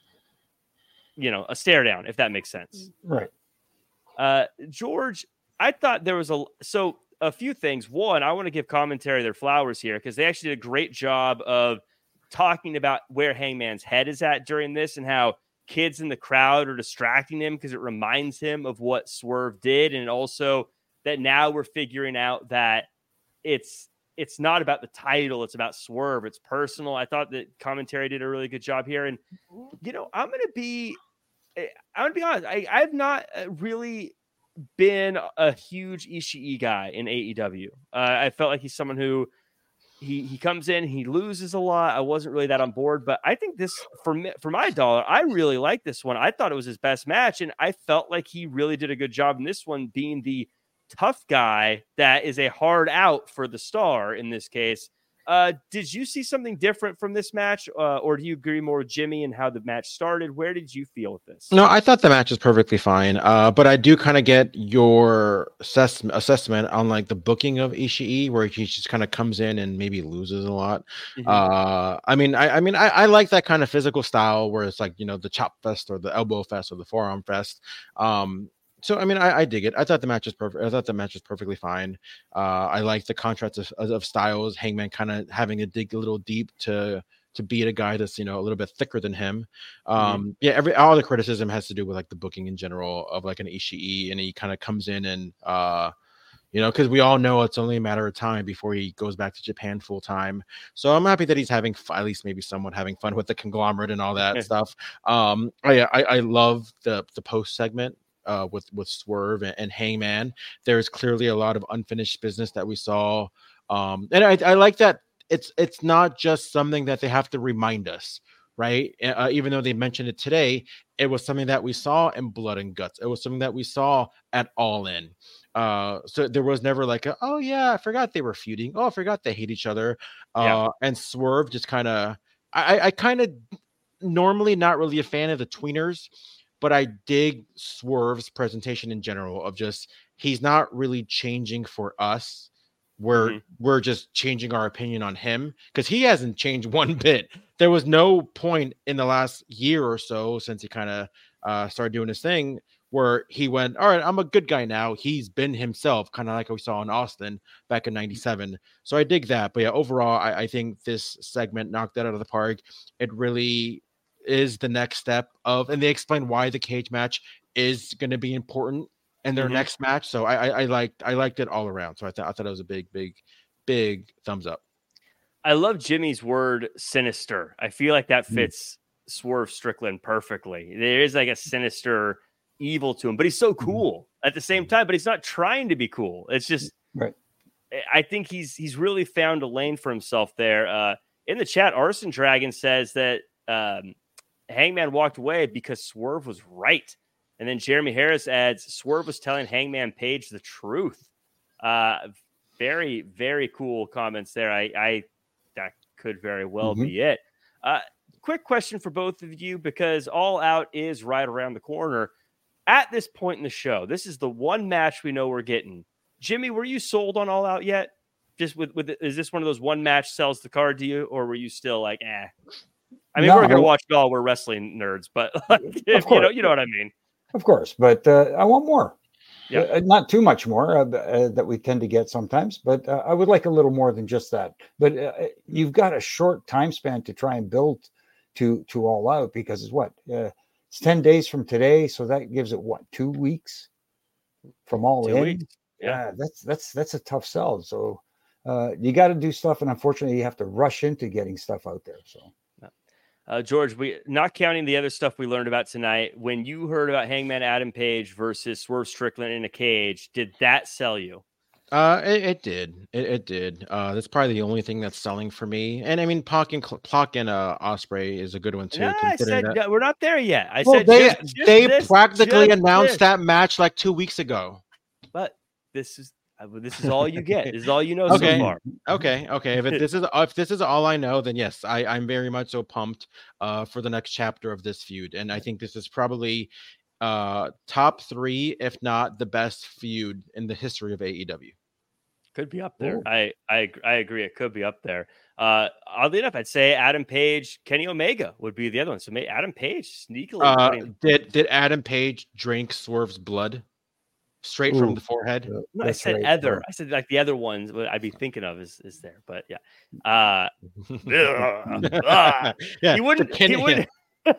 Speaker 2: you know, a stare down, if that makes sense.
Speaker 3: Right.
Speaker 2: Uh, George, I thought there was a, so a few things. One, I want to give commentary their flowers here because they actually did a great job of talking about where Hangman's head is at during this and how kids in the crowd are distracting him because it reminds him of what Swerve did. And also, that now we're figuring out that it's it's not about the title, it's about Swerve, it's personal. I thought that commentary did a really good job here. And, you know, I'm going to be, I'm going to be honest, I, I've not really been a huge Ishii guy in A E W. Uh, I felt like he's someone who, he he comes in, he loses a lot. I wasn't really that on board, but I think this, for me, for my dollar, I really like this one. I thought it was his best match, and I felt like he really did a good job in this one, being the tough guy that is a hard out for the star in this case. Uh, did you see something different from this match, uh, or do you agree more with Jimmy and how the match started? Where did you feel with this?
Speaker 4: No, I thought the match was perfectly fine, uh, but I do kind of get your assess- assessment on like the booking of Ishii, where he just kind of comes in and maybe loses a lot. Mm-hmm. Uh, I mean, I, I mean, I, I like that kind of physical style where it's like, you know, the chop fest or the elbow fest or the forearm fest. Um, So, I mean, I, I dig it. I thought the match was perfect. I thought the match was perfectly fine. Uh, I like the contrast of, of styles. Hangman kind of having to dig a little deep to to beat a guy that's, you know, a little bit thicker than him. Um, mm-hmm. Yeah, every all the criticism has to do with like the booking in general of like an Ishii, and he kind of comes in and uh, you know, because we all know it's only a matter of time before he goes back to Japan full time. So I'm happy that he's having fun, at least maybe somewhat having fun with the conglomerate and all that stuff. Um, I, I I love the the post segment. uh, with with Swerve and, and Hangman. There's clearly a lot of unfinished business that we saw, um, and I, I like that it's it's not just something that they have to remind us, right? Uh, even though they mentioned it today, it was something that we saw in Blood and Guts. It was something that we saw at All In. Uh, so there was never like, a, oh yeah, I forgot they were feuding. Oh, I forgot they hate each other. Uh, yeah. And Swerve just kind of, I, I kind of normally not really a fan of the tweeners, but I dig Swerve's presentation in general of just, he's not really changing for us. We're, mm-hmm. we're just changing our opinion on him because he hasn't changed one bit. There was no point in the last year or so since he kind of uh, started doing his thing where he went, all right, I'm a good guy now. He's been himself, kind of like we saw in Austin back in ninety-seven. So I dig that. But yeah, overall, I, I think this segment knocked that out of the park. It really is the next step of, and they explain why the cage match is going to be important in their mm-hmm. next match. So I, I, I liked, I liked it all around. So I thought, I thought it was a big, big, big thumbs up.
Speaker 2: I love Jimmy's word sinister. I feel like that fits mm. Swerve Strickland perfectly. There is like a sinister evil to him, but he's so cool at the same time, but he's not trying to be cool. It's just,
Speaker 3: right.
Speaker 2: I think he's, he's really found a lane for himself there. Uh, in the chat, Arson Dragon says that um, Hangman walked away because Swerve was right. And then Jeremy Harris adds, Swerve was telling Hangman Page the truth. Uh, very, very cool comments there. I, I that could very well mm-hmm. be it. Uh, quick question for both of you, because All Out is right around the corner. At this point in the show, this is the one match we know we're getting. Jimmy, were you sold on All Out yet? Just with, with is this one of those one match sells the card to you, or were you still like, eh? I mean, no, we're gonna watch it all. We're wrestling nerds, but like, if, you know, you know what I mean.
Speaker 3: Of course, but uh, I want more.
Speaker 2: Yeah,
Speaker 3: uh, not too much more uh, uh, that we tend to get sometimes, but uh, I would like a little more than just that. But uh, you've got a short time span to try and build to to All Out, because it's what uh, it's ten days from today, so that gives it what two weeks from All
Speaker 2: two
Speaker 3: In.
Speaker 2: Weeks. Yeah.
Speaker 3: yeah, that's that's that's a tough sell. So uh, you got to do stuff, and unfortunately, you have to rush into getting stuff out there. So.
Speaker 2: Uh, George, we not counting the other stuff we learned about tonight. When you heard about Hangman Adam Page versus Swerve Strickland in a cage, did that sell you?
Speaker 4: Uh, it, it did. It, it did. Uh, that's probably the only thing that's selling for me. And I mean, Pac and Pac and uh, Ospreay is a good one too.
Speaker 2: No, I said
Speaker 4: that.
Speaker 2: No, we're not there yet. I
Speaker 4: well,
Speaker 2: said
Speaker 4: they
Speaker 2: just, just
Speaker 4: they
Speaker 2: this,
Speaker 4: practically announced
Speaker 2: this.
Speaker 4: that match like two weeks ago.
Speaker 2: But this is this is all you get. This is all you know
Speaker 4: okay.
Speaker 2: so far.
Speaker 4: Okay, okay. If it, this is if this is all I know, then yes, I, I'm very much so pumped uh, for the next chapter of this feud, and I think this is probably uh, top three, if not the best feud in the history of A E W.
Speaker 2: Could be up there. I, I I agree. It could be up there. Uh, oddly enough, I'd say Adam Page, Kenny Omega would be the other one. So maybe Adam Page sneakily.
Speaker 4: Uh,
Speaker 2: putting...
Speaker 4: Did did Adam Page drink Swerve's blood? Straight Ooh, from the forehead.
Speaker 2: No, I said right. other. I said like the other ones. What I'd be thinking of is, is there, but yeah, uh, uh, yeah. He wouldn't. Kenny, he wouldn't.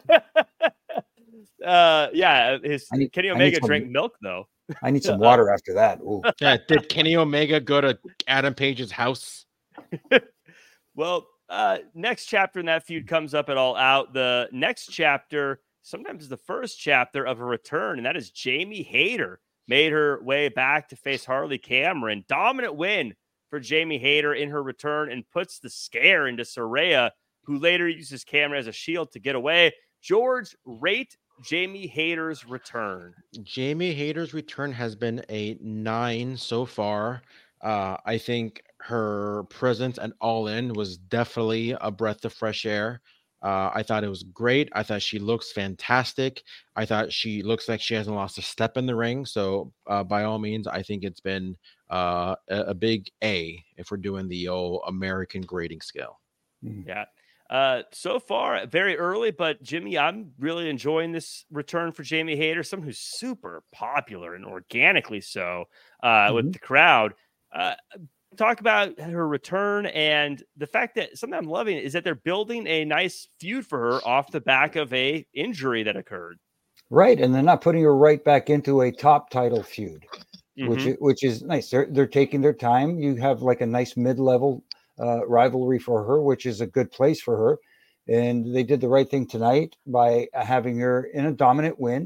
Speaker 2: uh, yeah, his need, Kenny Omega drank some, milk though.
Speaker 3: I need some water after that. Ooh.
Speaker 4: Yeah, did Kenny Omega go to Adam Page's house?
Speaker 2: Well, uh, next chapter in that feud comes up at All Out. The next chapter sometimes is the first chapter of a return, and that is Jamie Hayter. Made her way back to face Harley Cameron. Dominant win for Jamie Hayter in her return, and puts the scare into Saraya, who later uses Cameron as a shield to get away. George, rate Jamie Hayter's return.
Speaker 4: Jamie Hayter's return has been a nine so far. Uh, I think her presence and All In was definitely a breath of fresh air. Uh, I thought it was great. I thought she looks fantastic. I thought she looks like she hasn't lost a step in the ring. So uh, by all means, I think it's been uh, a, a big A if we're doing the old American grading scale.
Speaker 2: Yeah. Uh, so far, very early, but Jimmy, I'm really enjoying this return for Jamie Hayter, someone who's super popular and organically so uh, mm-hmm. with the crowd. Uh, Talk about her return, and the fact that something I'm loving is that they're building a nice feud for her off the back of a injury that occurred.
Speaker 3: Right, and they're not putting her right back into a top title feud, mm-hmm. which is, which is nice. They're they're taking their time. You have like a nice mid-level uh, rivalry for her, which is a good place for her. And they did the right thing tonight by having her in a dominant win.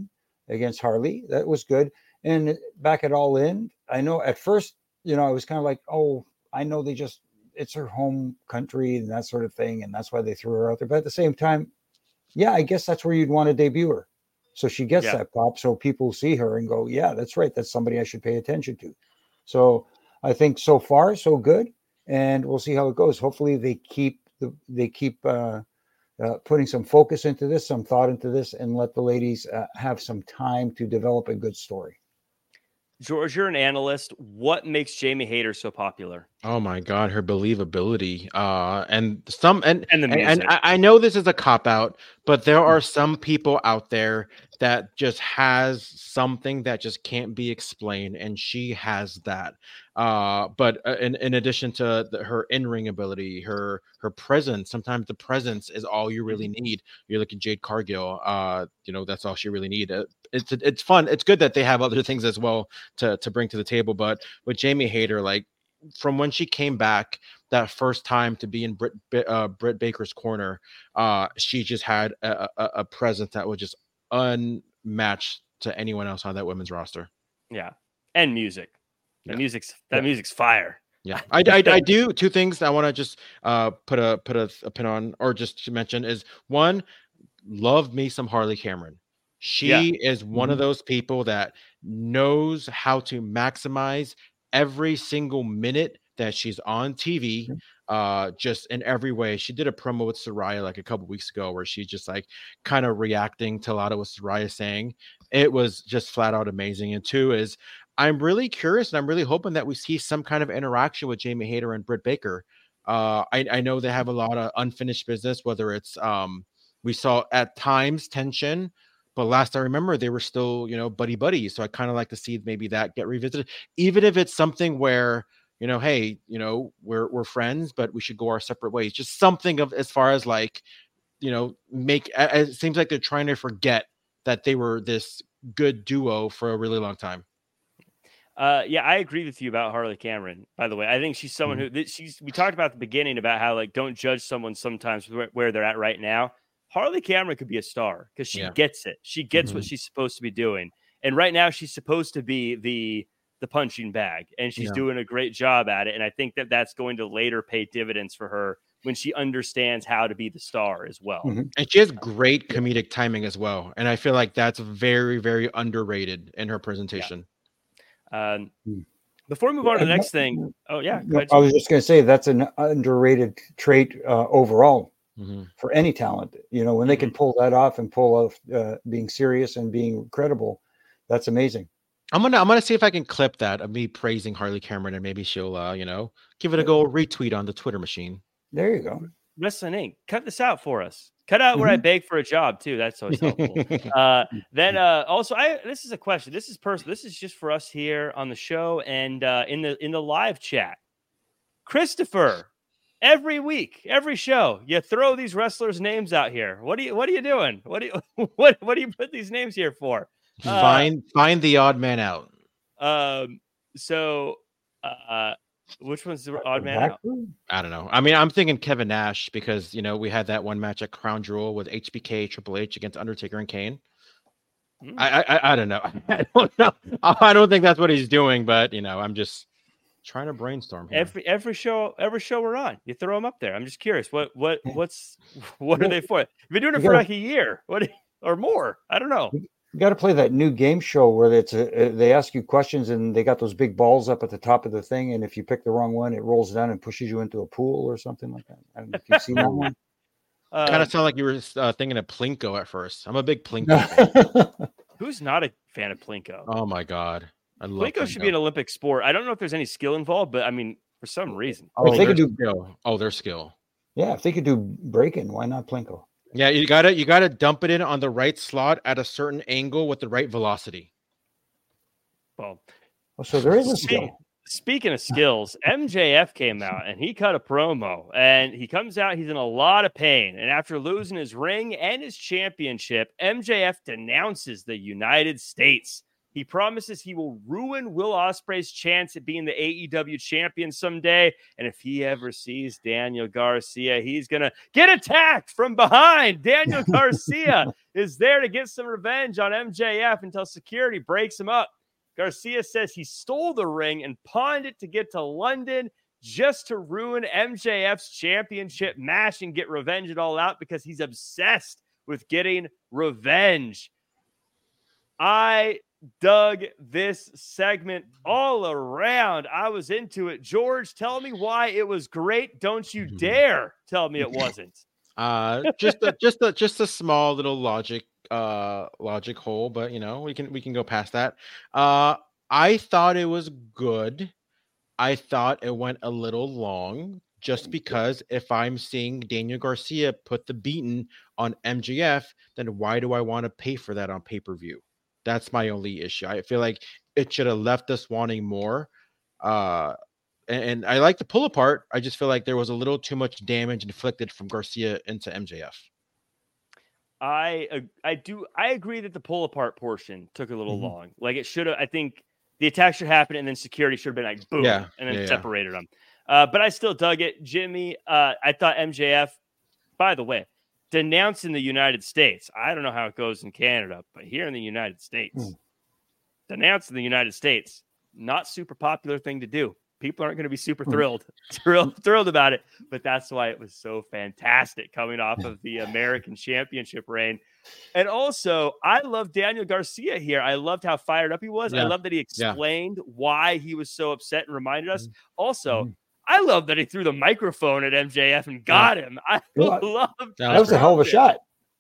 Speaker 3: against Harley. That was good. And back at All In, I know at first, you know, I was kind of like, oh, I know they just, it's her home country and that sort of thing. And that's why they threw her out there. But at the same time, yeah, I guess that's where you'd want to debut her. So she gets yeah. that pop. So people see her and go, yeah, that's right. That's somebody I should pay attention to. So I think so far, so good. And we'll see how it goes. Hopefully they keep the, they keep uh, uh, putting some focus into this, some thought into this, and let the ladies uh, have some time to develop a good story.
Speaker 2: George, you're an analyst. What makes Jamie Hayter so popular?
Speaker 4: Oh my God, her believability, uh, and some and
Speaker 2: and the music.
Speaker 4: And, and I, I know this is a cop out, but there are some people out there that just has something that just can't be explained, and she has that. Uh, but in, in addition to the, her in-ring ability, her her presence, sometimes the presence is all you really need. You look at Jade Cargill, uh, you know, that's all she really need. Uh, it's it's fun. It's good that they have other things as well to to bring to the table. But with Jamie Hayter, like from when she came back that first time to be in Britt, uh, Britt Baker's corner, uh, she just had a, a, a presence that was just unmatched to anyone else on that women's roster.
Speaker 2: Yeah, and music. The
Speaker 4: yeah.
Speaker 2: music's that
Speaker 4: yeah.
Speaker 2: music's fire.
Speaker 4: Yeah, I, I, I do two things that I want to just uh put a put a, a pin on, or just to mention is one, love me some Harley Cameron. She yeah. is one mm-hmm. of those people that knows how to maximize every single minute that she's on T V, uh, just in every way. She did a promo with Saraya like a couple weeks ago where she's just like kind of reacting to a lot of what Saraya saying. It was just flat out amazing. And two is I'm really curious and I'm really hoping that we see some kind of interaction with Jamie Hayter and Britt Baker. Uh, I, I know they have a lot of unfinished business, whether it's um, we saw at times tension, but last I remember they were still, you know, buddy buddy. So I kind of like to see maybe that get revisited, even if it's something where, you know, hey, you know, we're we're friends, but we should go our separate ways. Just something of as far as like, you know, make it seems like they're trying to forget that they were this good duo for a really long time.
Speaker 2: Uh, yeah, I agree with you about Harley Cameron, by the way. I think she's someone mm-hmm. who she's, we talked about at the beginning about how like, don't judge someone sometimes where, where they're at right now. Harley Cameron could be a star because she yeah. gets it. She gets mm-hmm. what she's supposed to be doing. And right now she's supposed to be the, the punching bag, and she's yeah. doing a great job at it. And I think that that's going to later pay dividends for her when she understands how to be the star as well.
Speaker 4: Mm-hmm. And she has great comedic timing as well. And I feel like that's very, very underrated in her presentation.
Speaker 2: Yeah. Um, before we move on to the next thing, oh yeah,
Speaker 3: I was just going to say that's an underrated trait uh, overall
Speaker 4: mm-hmm.
Speaker 3: for any talent. You know, when they can pull that off and pull off uh, being serious and being credible, that's amazing.
Speaker 4: I'm gonna I'm gonna see if I can clip that of me praising Harley Cameron, and maybe she'll uh, you know, give it a go retweet on the Twitter machine.
Speaker 3: There you go.
Speaker 2: Wrestling Incorporated. Cut this out for us. Cut out where mm-hmm. I beg for a job too. That's always helpful. uh, then uh, also, I this is a question. This is personal. This is just for us here on the show and uh, in the in the live chat. Christopher, every week, every show, you throw these wrestlers' names out here. What are you What are you doing? What do you what What do you put these names here for? Uh,
Speaker 4: find Find the odd man out.
Speaker 2: Um. So, uh. Which one's the odd man out?
Speaker 4: I don't know. I mean, I'm thinking Kevin Nash because, you know, we had that one match at Crown Jewel with H B K, Triple H against Undertaker and Kane. Mm. I, I I don't know. I don't know. I don't think that's what he's doing, but, you know, I'm just trying to brainstorm here.
Speaker 2: Every every show, every show we're on, you throw them up there. I'm just curious. What what what's what are they for? You've been doing it for like a year, what or more. I don't know.
Speaker 3: You got to play that new game show where it's a, they ask you questions and they got those big balls up at the top of the thing, and if you pick the wrong one, it rolls down and pushes you into a pool or something like that. I don't know if you've seen that one.
Speaker 4: Uh, kind of sound like you were uh, thinking of Plinko at first. I'm a big Plinko fan.
Speaker 2: Who's not a fan of Plinko?
Speaker 4: Oh my god, I love
Speaker 2: Plinko. Plinko should be an Olympic sport. I don't know if there's any skill involved, but I mean, for some reason,
Speaker 4: oh, if they could do skill. Oh, their skill.
Speaker 3: Yeah, if they could do breaking, why not Plinko?
Speaker 4: Yeah, you gotta you gotta dump it in on the right slot at a certain angle with the right velocity.
Speaker 2: Well,
Speaker 3: oh, so there is a skill.
Speaker 2: Speaking of skills, M J F came out and he cut a promo, and he comes out. He's in a lot of pain, and after losing his ring and his championship, M J F denounces the United States. He promises he will ruin Will Ospreay's chance at being the A E W champion someday. And if he ever sees Daniel Garcia, he's going to get attacked from behind. Daniel Garcia is there to get some revenge on M J F until security breaks him up. Garcia says he stole the ring and pawned it to get to London just to ruin M J F's championship match and get revenge at All Out because he's obsessed with getting revenge. I dug this segment all around. I was into it. George, tell me why it was great. Don't you dare tell me it wasn't.
Speaker 4: Uh, just a, just a, just a small little logic, uh, logic hole, but you know, we can, we can go past that. Uh, I thought it was good. I thought it went a little long just because if I'm seeing Daniel Garcia put the beating on M J F, then why do I want to pay for that on pay-per-view? That's my only issue. I feel like it should have left us wanting more. Uh, and, and I like the pull apart. I just feel like there was a little too much damage inflicted from Garcia into M J F.
Speaker 2: I I do I agree that the pull apart portion took a little
Speaker 4: Mm-hmm.
Speaker 2: long. Like it should have. I think the attack should happen, and then security should have been like boom,
Speaker 4: Yeah,
Speaker 2: and then
Speaker 4: yeah,
Speaker 2: separated them. Uh, but I still dug it, Jimmy. Uh, I thought M J F. By the way, denounced in the United States. I don't know how it goes in Canada, but here in the United States, mm. denounced in the United States, not super popular thing to do. People aren't going to be super thrilled, thrilled, thrilled about it. But that's why it was so fantastic coming off of the American Championship reign. And also, I love Daniel Garcia here. I loved how fired up he was. Yeah. I love that he explained yeah. why he was so upset and reminded us. Also, mm-hmm. I love that he threw the microphone at M J F and got him. I
Speaker 3: well,
Speaker 2: loved
Speaker 3: that. That was a hell of a shot.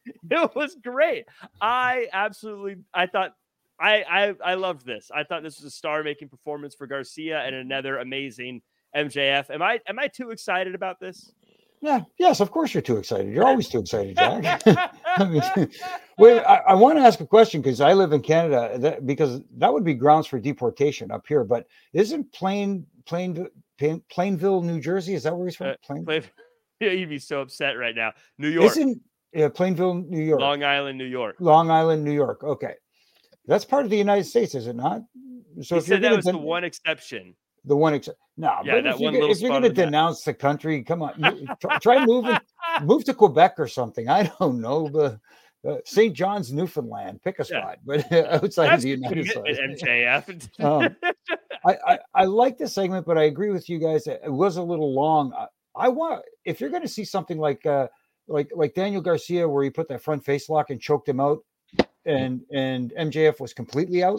Speaker 2: It was great. I absolutely, I thought, I, I, I loved this. I thought this was a star-making performance for Garcia and another amazing M J F. Am I, am I too excited about this?
Speaker 3: Yeah. Yes, of course you're too excited. You're always too excited, Jack. I mean, wait, I, I want to ask a question because I live in Canada. That, because that would be grounds for deportation up here. But isn't Plain, Plain, Plain Plainville, New Jersey? Is that where he's from?
Speaker 2: Uh,
Speaker 3: Plain?
Speaker 2: Plain, yeah, you'd be so upset right now. New York.
Speaker 3: Isn't yeah, Plainville, New York?
Speaker 2: Long Island, New York.
Speaker 3: Long Island, New York. Okay, that's part of the United States, is it not?
Speaker 2: So he if said that was den- the one exception.
Speaker 3: The one exception. No,
Speaker 2: yeah,
Speaker 3: but
Speaker 2: that
Speaker 3: if,
Speaker 2: one
Speaker 3: you,
Speaker 2: little
Speaker 3: if you're going to denounce the country, come on, you, try, try moving, move to Quebec or something. I don't know, but uh, Saint John's, Newfoundland, pick a spot, yeah. but uh, outside
Speaker 2: That's
Speaker 3: of the United States.
Speaker 2: M J F.
Speaker 3: um, I, I, I like this segment, but I agree with you guys. It was a little long. I, I want if you're going to see something like uh, like like Daniel Garcia, where he put that front face lock and choked him out, and and M J F was completely out.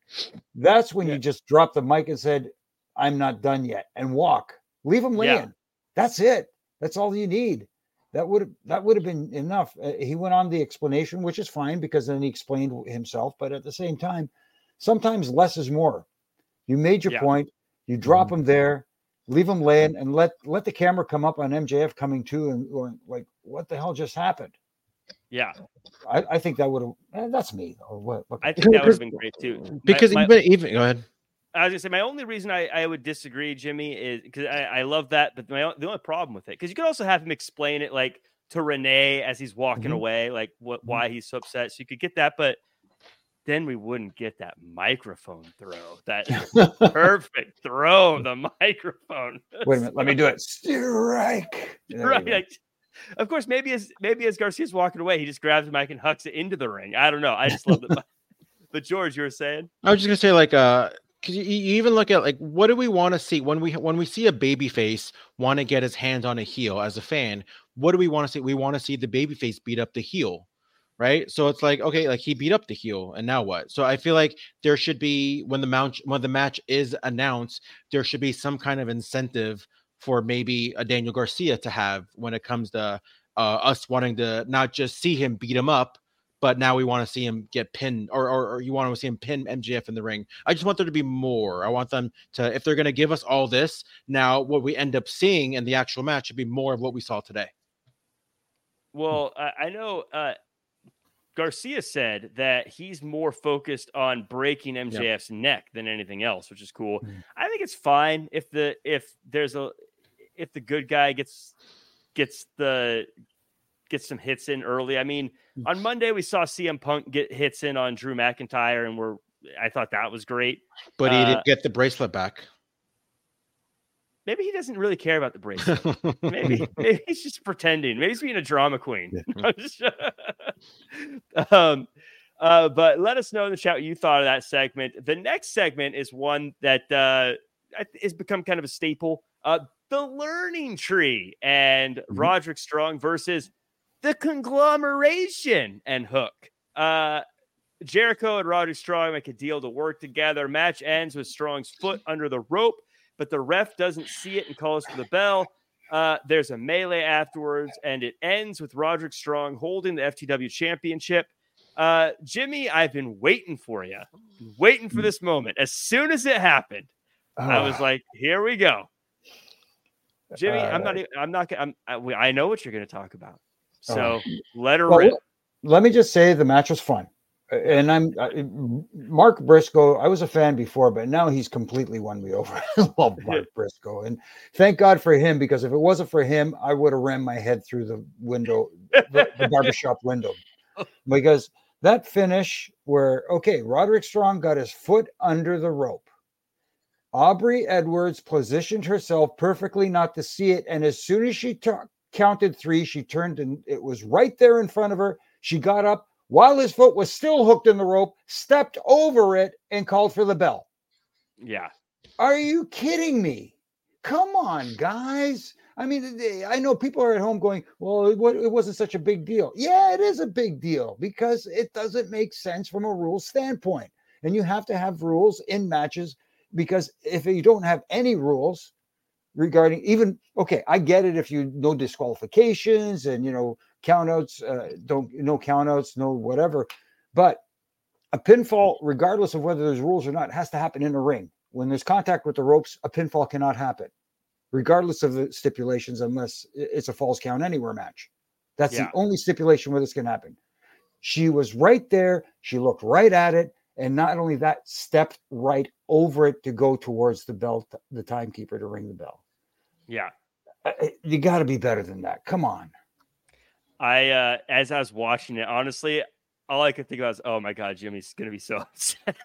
Speaker 3: That's when yeah. you just drop the mic and said, I'm not done yet, and walk. Leave him laying. Yeah. That's it. That's all you need. That would have that would have been enough. Uh, he went on the explanation, which is fine because then he explained himself. But at the same time, sometimes less is more. You made your yeah. point. You drop mm-hmm. him there, leave him laying, and let let the camera come up on M J F coming to, and going like, "What the hell just happened?"
Speaker 2: Yeah,
Speaker 3: I, I think that would have. Eh, that's me. Or what? what
Speaker 2: I think that would have been great too.
Speaker 4: Because my, even, even go ahead.
Speaker 2: I was gonna say my only reason I, I would disagree, Jimmy, is because I, I love that, but my the only problem with it because you could also have him explain it like to Renee as he's walking mm-hmm. away, like what mm-hmm. why he's so upset. So you could get that, but then we wouldn't get that microphone throw, that perfect throw of the microphone.
Speaker 3: Wait a minute, let me do it. Strike.
Speaker 2: Right. Like, of course, maybe as maybe as Garcia's walking away, he just grabs the mic and hucks it into the ring. I don't know. I just love it. But George, you were saying?
Speaker 4: I was just gonna say, like, uh. Because you, you even look at like what do we want to see when we when we see a babyface want to get his hands on a heel as a fan? What do we want to see? We want to see the babyface beat up the heel, right? So it's like, okay, like he beat up the heel, and now what? So I feel like there should be when the match when the match is announced, there should be some kind of incentive for maybe a Daniel Garcia to have when it comes to uh, us wanting to not just see him beat him up, but now we want to see him get pinned, or, or or you want to see him pin M J F in the ring. I just want there to be more. I want them to, if they're going to give us all this, now what we end up seeing in the actual match should be more of what we saw today.
Speaker 2: Well, I, I know uh, Garcia said that he's more focused on breaking M J F's yep. neck than anything else, which is cool. Mm-hmm. I think it's fine if the if there's a if the good guy gets gets the gets some hits in early. I mean, on Monday we saw C M Punk get hits in on Drew McIntyre, and we're I thought that was great.
Speaker 4: But he
Speaker 2: uh,
Speaker 4: didn't get the bracelet back.
Speaker 2: Maybe he doesn't really care about the bracelet. maybe, maybe he's just pretending. Maybe he's being a drama queen. Yeah. um, uh, but let us know in the chat what you thought of that segment. The next segment is one that uh, has become kind of a staple. Uh, the Learning Tree and mm-hmm. Roderick Strong versus the Conglomeration and Hook. Uh, Jericho and Roderick Strong make a deal to work together. Match ends with Strong's foot under the rope, but the ref doesn't see it and calls for the bell. Uh, there's a melee afterwards, and it ends with Roderick Strong holding the F T W championship. Uh, Jimmy, I've been waiting for you, waiting for this moment. As soon as it happened, uh, I was like, "Here we go." Jimmy, uh, I'm not. I'm not. I'm. I, I know what you're going to talk about. So uh, let her
Speaker 3: well,
Speaker 2: rip.
Speaker 3: Let me just say the match was fun. And I'm I, Mark Briscoe. I was a fan before, but now he's completely won me over. I love Mark Briscoe, and thank God for him, because if it wasn't for him, I would have ran my head through the window, the, the barbershop window. Because that finish where, okay, Roderick Strong got his foot under the rope. Aubrey Edwards positioned herself perfectly not to see it, and as soon as she t- counted three, she turned and it was right there in front of her. She got up while his foot was still hooked in the rope, stepped over it, and called for the bell.
Speaker 2: Yeah.
Speaker 3: Are you kidding me? Come on, guys. I mean, I know people are at home going, well, it wasn't such a big deal. Yeah, it is a big deal because it doesn't make sense from a rules standpoint. And you have to have rules in matches, because if you don't have any rules regarding even, okay, I get it if you no disqualifications and, you know, countouts, uh, don't no countouts, no whatever. But a pinfall, regardless of whether there's rules or not, has to happen in a ring. When there's contact with the ropes, a pinfall cannot happen, regardless of the stipulations, unless it's a falls count anywhere match. That's yeah. the only stipulation where this can happen. She was right there. She looked right at it. And not only that, stepped right over it to go towards the bell, the timekeeper, to ring the bell.
Speaker 2: Yeah.
Speaker 3: You got to be better than that. Come on.
Speaker 2: I, uh, as I was watching it, honestly, all I could think about was, oh my God, Jimmy's going to be so upset.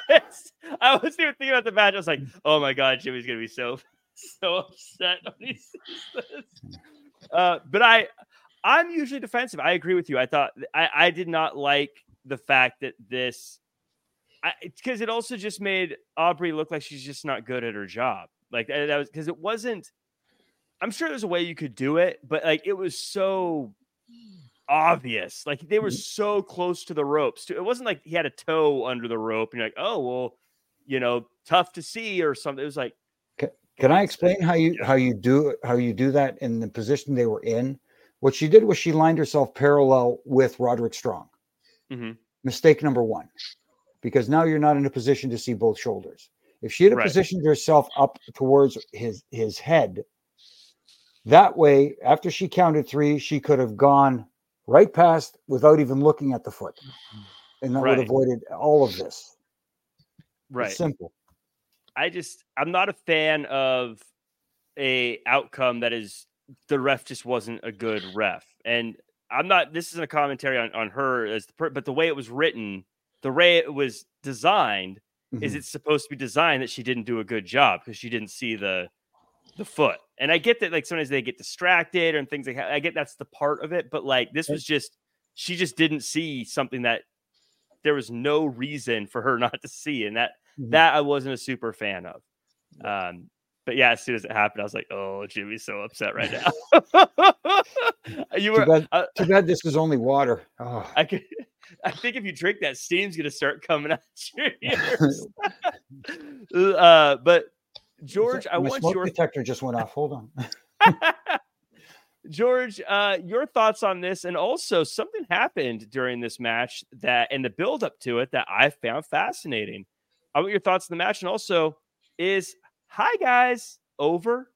Speaker 2: I wasn't even thinking about the match. I was like, oh my God, Jimmy's going to be so, so upset when he sees this. Uh, but I, I'm usually defensive. I agree with you. I thought, I, I did not like the fact that this, because it also just made Aubrey look like she's just not good at her job. Like that, that was because it wasn't, I'm sure there's a way you could do it, but like it was so obvious. Like they were so close to the ropes too. It wasn't like he had a toe under the rope and you're like, oh, well, you know, tough to see or something. It was like,
Speaker 3: can, can I explain how you, how you do, how you do that in the position they were in? What she did was she lined herself parallel with Roderick Strong.
Speaker 2: Mm-hmm.
Speaker 3: Mistake number one, because now you're not in a position to see both shoulders. If she had right. positioned herself up towards his, his head, that way, after she counted three, she could have gone right past without even looking at the foot. And that right. would have avoided all of this.
Speaker 2: Right.
Speaker 3: It's simple.
Speaker 2: I just, I'm not a fan of a outcome that is, the ref just wasn't a good ref. And I'm not, this isn't a commentary on, on her, as the, but the way it was written, the way it was designed, mm-hmm. is it's supposed to be designed that she didn't do a good job because she didn't see the the foot. And I get that, like, sometimes they get distracted and things like that. I get that's the part of it, but like this was just, she just didn't see something that there was no reason for her not to see. And that, mm-hmm. that I wasn't a super fan of. Um, but yeah, as soon as it happened, I was like, oh, Jimmy's so upset right now. you were
Speaker 3: too bad,
Speaker 2: uh,
Speaker 3: too bad this is only water. Oh.
Speaker 2: I could, I think if you drink that, steam's gonna start coming out your ears. uh, but George, I
Speaker 3: My
Speaker 2: want
Speaker 3: smoke
Speaker 2: your
Speaker 3: detector just went off. Hold on.
Speaker 2: George, uh, your thoughts on this, and also something happened during this match that, and the build up to it, that I found fascinating. I want your thoughts on the match, and also is hi guys over.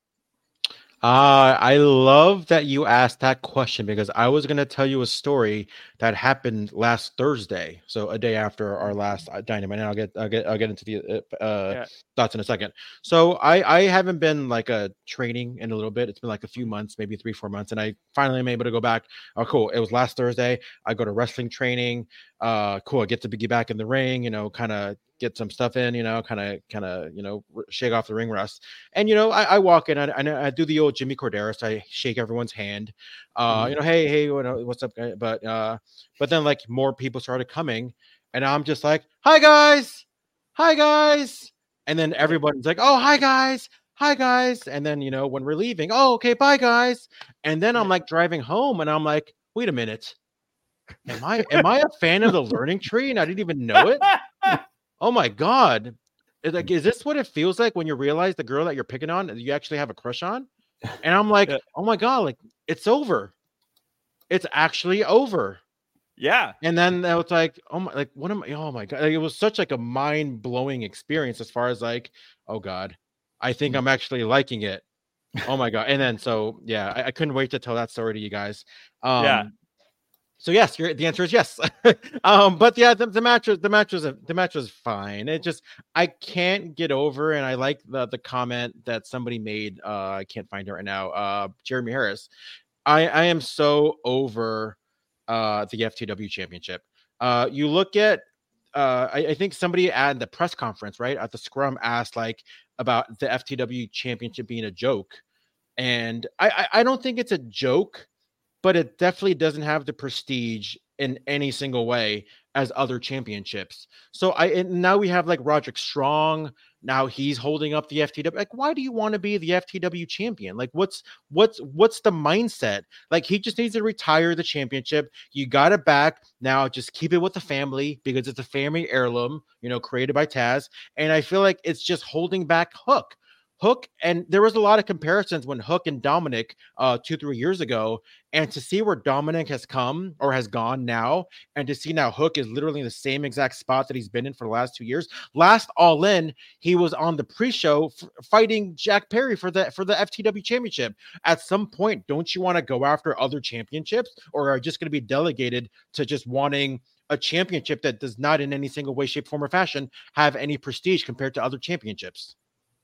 Speaker 4: Uh, I love that you asked that question because I was going to tell you a story that happened last Thursday. So a day after our last Dynamite, and I'll get, I'll get, I'll get into the uh, yeah. thoughts in a second. So I, I haven't been like a training in a little bit. It's been like a few months, maybe three, four months. And I finally am able to go back. Oh, cool. It was last Thursday. I go to wrestling training. Uh, cool. I get to be back in the ring, you know, kind of get some stuff in, you know, kind of, kind of, you know, shake off the ring rust. And, you know, I, I walk in, I, I, I do the old Jimmy Corderas. I shake everyone's hand, uh, mm-hmm. you know, hey, hey, what's up, guys? But, uh, but then like more people started coming, and I'm just like, hi guys, hi guys. And then everybody's like, oh, hi guys, hi guys. And then, you know, when we're leaving, oh, okay, bye guys. And then I'm like driving home, and I'm like, wait a minute. Am I am I a fan of the Learning Tree and I didn't even know it? Oh my God. Is, like, is this what it feels like when you realize the girl that you're picking on you actually have a crush on? And I'm like, oh my God, like it's over. It's actually over.
Speaker 2: Yeah.
Speaker 4: And then I was like, oh my, like what am I? Oh my God. Like, it was such like a mind-blowing experience as far as like, oh God, I think I'm actually liking it. Oh my God. And then so yeah, I, I couldn't wait to tell that story to you guys. Um
Speaker 2: yeah.
Speaker 4: So yes, you're, the answer is yes. um, but yeah, the, the match was the match was the match was fine. It just I can't get over, and I like the the comment that somebody made. Uh, I can't find it right now. Uh, Jeremy Harris. I I am so over uh, the F T W championship. Uh, you look at uh, I, I think somebody at the press conference, right at the scrum, asked like about the F T W championship being a joke, and I I, I don't think it's a joke. But it definitely doesn't have the prestige in any single way as other championships. So I and now we have like Roderick Strong. Now he's holding up the F T W. Like, why do you want to be the F T W champion? Like, what's what's what's the mindset? Like, he just needs to retire the championship. You got it back now. Just keep it with the family because it's a family heirloom, you know, created by Taz. And I feel like it's just holding back Hook. Hook, and there was a lot of comparisons when Hook and Dominic uh, two, three years ago, and to see where Dominic has come or has gone now, and to see now Hook is literally in the same exact spot that he's been in for the last two years. Last All In, he was on the pre-show f- fighting Jack Perry for the for the F T W championship. At some point, don't you want to go after other championships, or are just going to be delegated to just wanting a championship that does not in any single way, shape, form, or fashion have any prestige compared to other championships?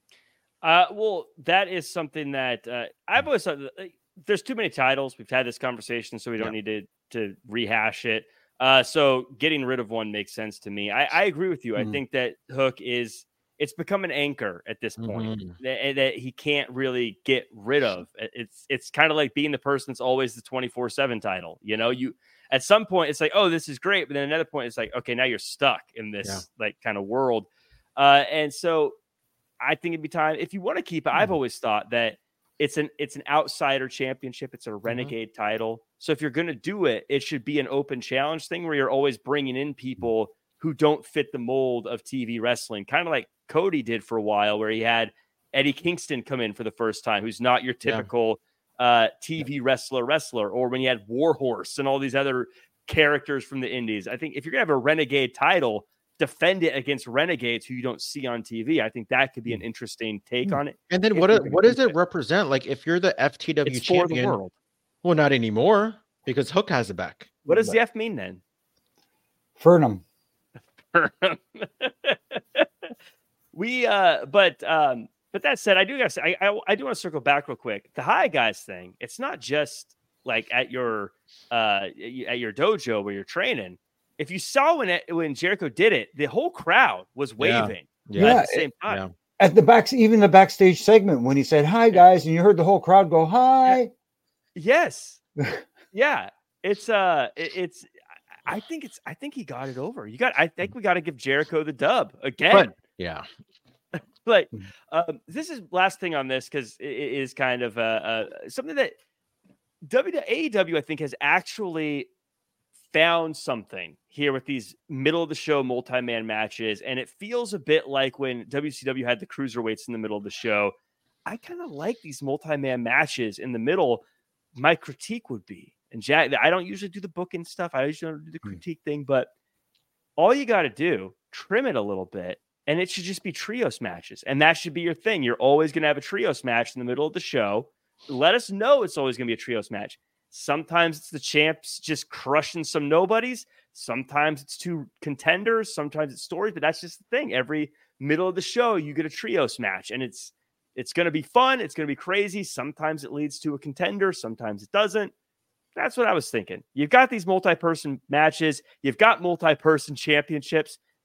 Speaker 2: Uh, well, that is something that uh, I've always thought. Uh, there's too many titles. We've had this conversation, so we don't yeah. need to to rehash it. Uh, so getting rid of one makes sense to me. I, I agree with you. Mm. I think that Hook is it's become an anchor at this point mm-hmm. that, that he can't really get rid of. It's it's kind of like being the person that's always the twenty-four seven title. You know, you at some point it's like, oh, this is great, but then another point it's like, okay, now you're stuck in this yeah. like kind of world, uh, and so. I think it'd be time if you want to keep it. I've always thought that it's an it's an outsider championship. It's a renegade mm-hmm. title. So if you're going to do it, it should be an open challenge thing where you're always bringing in people who don't fit the mold of T V wrestling, kind of like Cody did for a while, where he had Eddie Kingston come in for the first time, who's not your typical yeah. uh, T V wrestler wrestler, or when you had Warhorse and all these other characters from the indies. I think if you're going to have a renegade title, defend it against renegades who you don't see on T V. I think that could be an interesting take on it.
Speaker 4: And then what what does it represent? Like if you're the F T W
Speaker 2: it's
Speaker 4: champion,
Speaker 2: for the world.
Speaker 4: Well, not anymore because Hook has it back.
Speaker 2: What does but, the F mean then?
Speaker 3: Fernum.
Speaker 2: Fernum. we uh but um but that said, I do gotta say I, I I do want to circle back real quick. The Hi Guys thing, it's not just like at your uh at your dojo where you're training. If you saw when it, when Jericho did it, the whole crowd was waving
Speaker 3: yeah. Yeah.
Speaker 2: at the same time.
Speaker 3: Yeah. At the back, even the backstage segment when he said, hi, guys, and you heard the whole crowd go, hi.
Speaker 2: Yes. yeah. It's, uh, it, it's, I think it's, I think he got it over. You got, I think we got to give Jericho the dub again.
Speaker 4: But, yeah.
Speaker 2: But um, this is last thing on this because it, it is kind of uh, uh, something that W A E W, I think, has actually found something here with these middle of the show multi-man matches. And it feels a bit like when W C W had the cruiserweights in the middle of the show. I kind of like these multi-man matches in the middle. My critique would be, and Jack, I don't usually do the booking stuff. I usually don't do the critique thing, but all you got to do, trim it a little bit, and it should just be trios matches. And that should be your thing. You're always going to have a trios match in the middle of the show. Let us know it's always going to be a trios match. Sometimes it's the champs just crushing some nobodies. Sometimes it's two contenders. Sometimes it's stories, but that's just the thing. Every middle of the show, you get a trios match, and it's it's going to be fun. It's going to be crazy. Sometimes it leads to a contender. Sometimes it doesn't. That's what I was thinking. You've got these multi-person matches. You've got multi-person championships.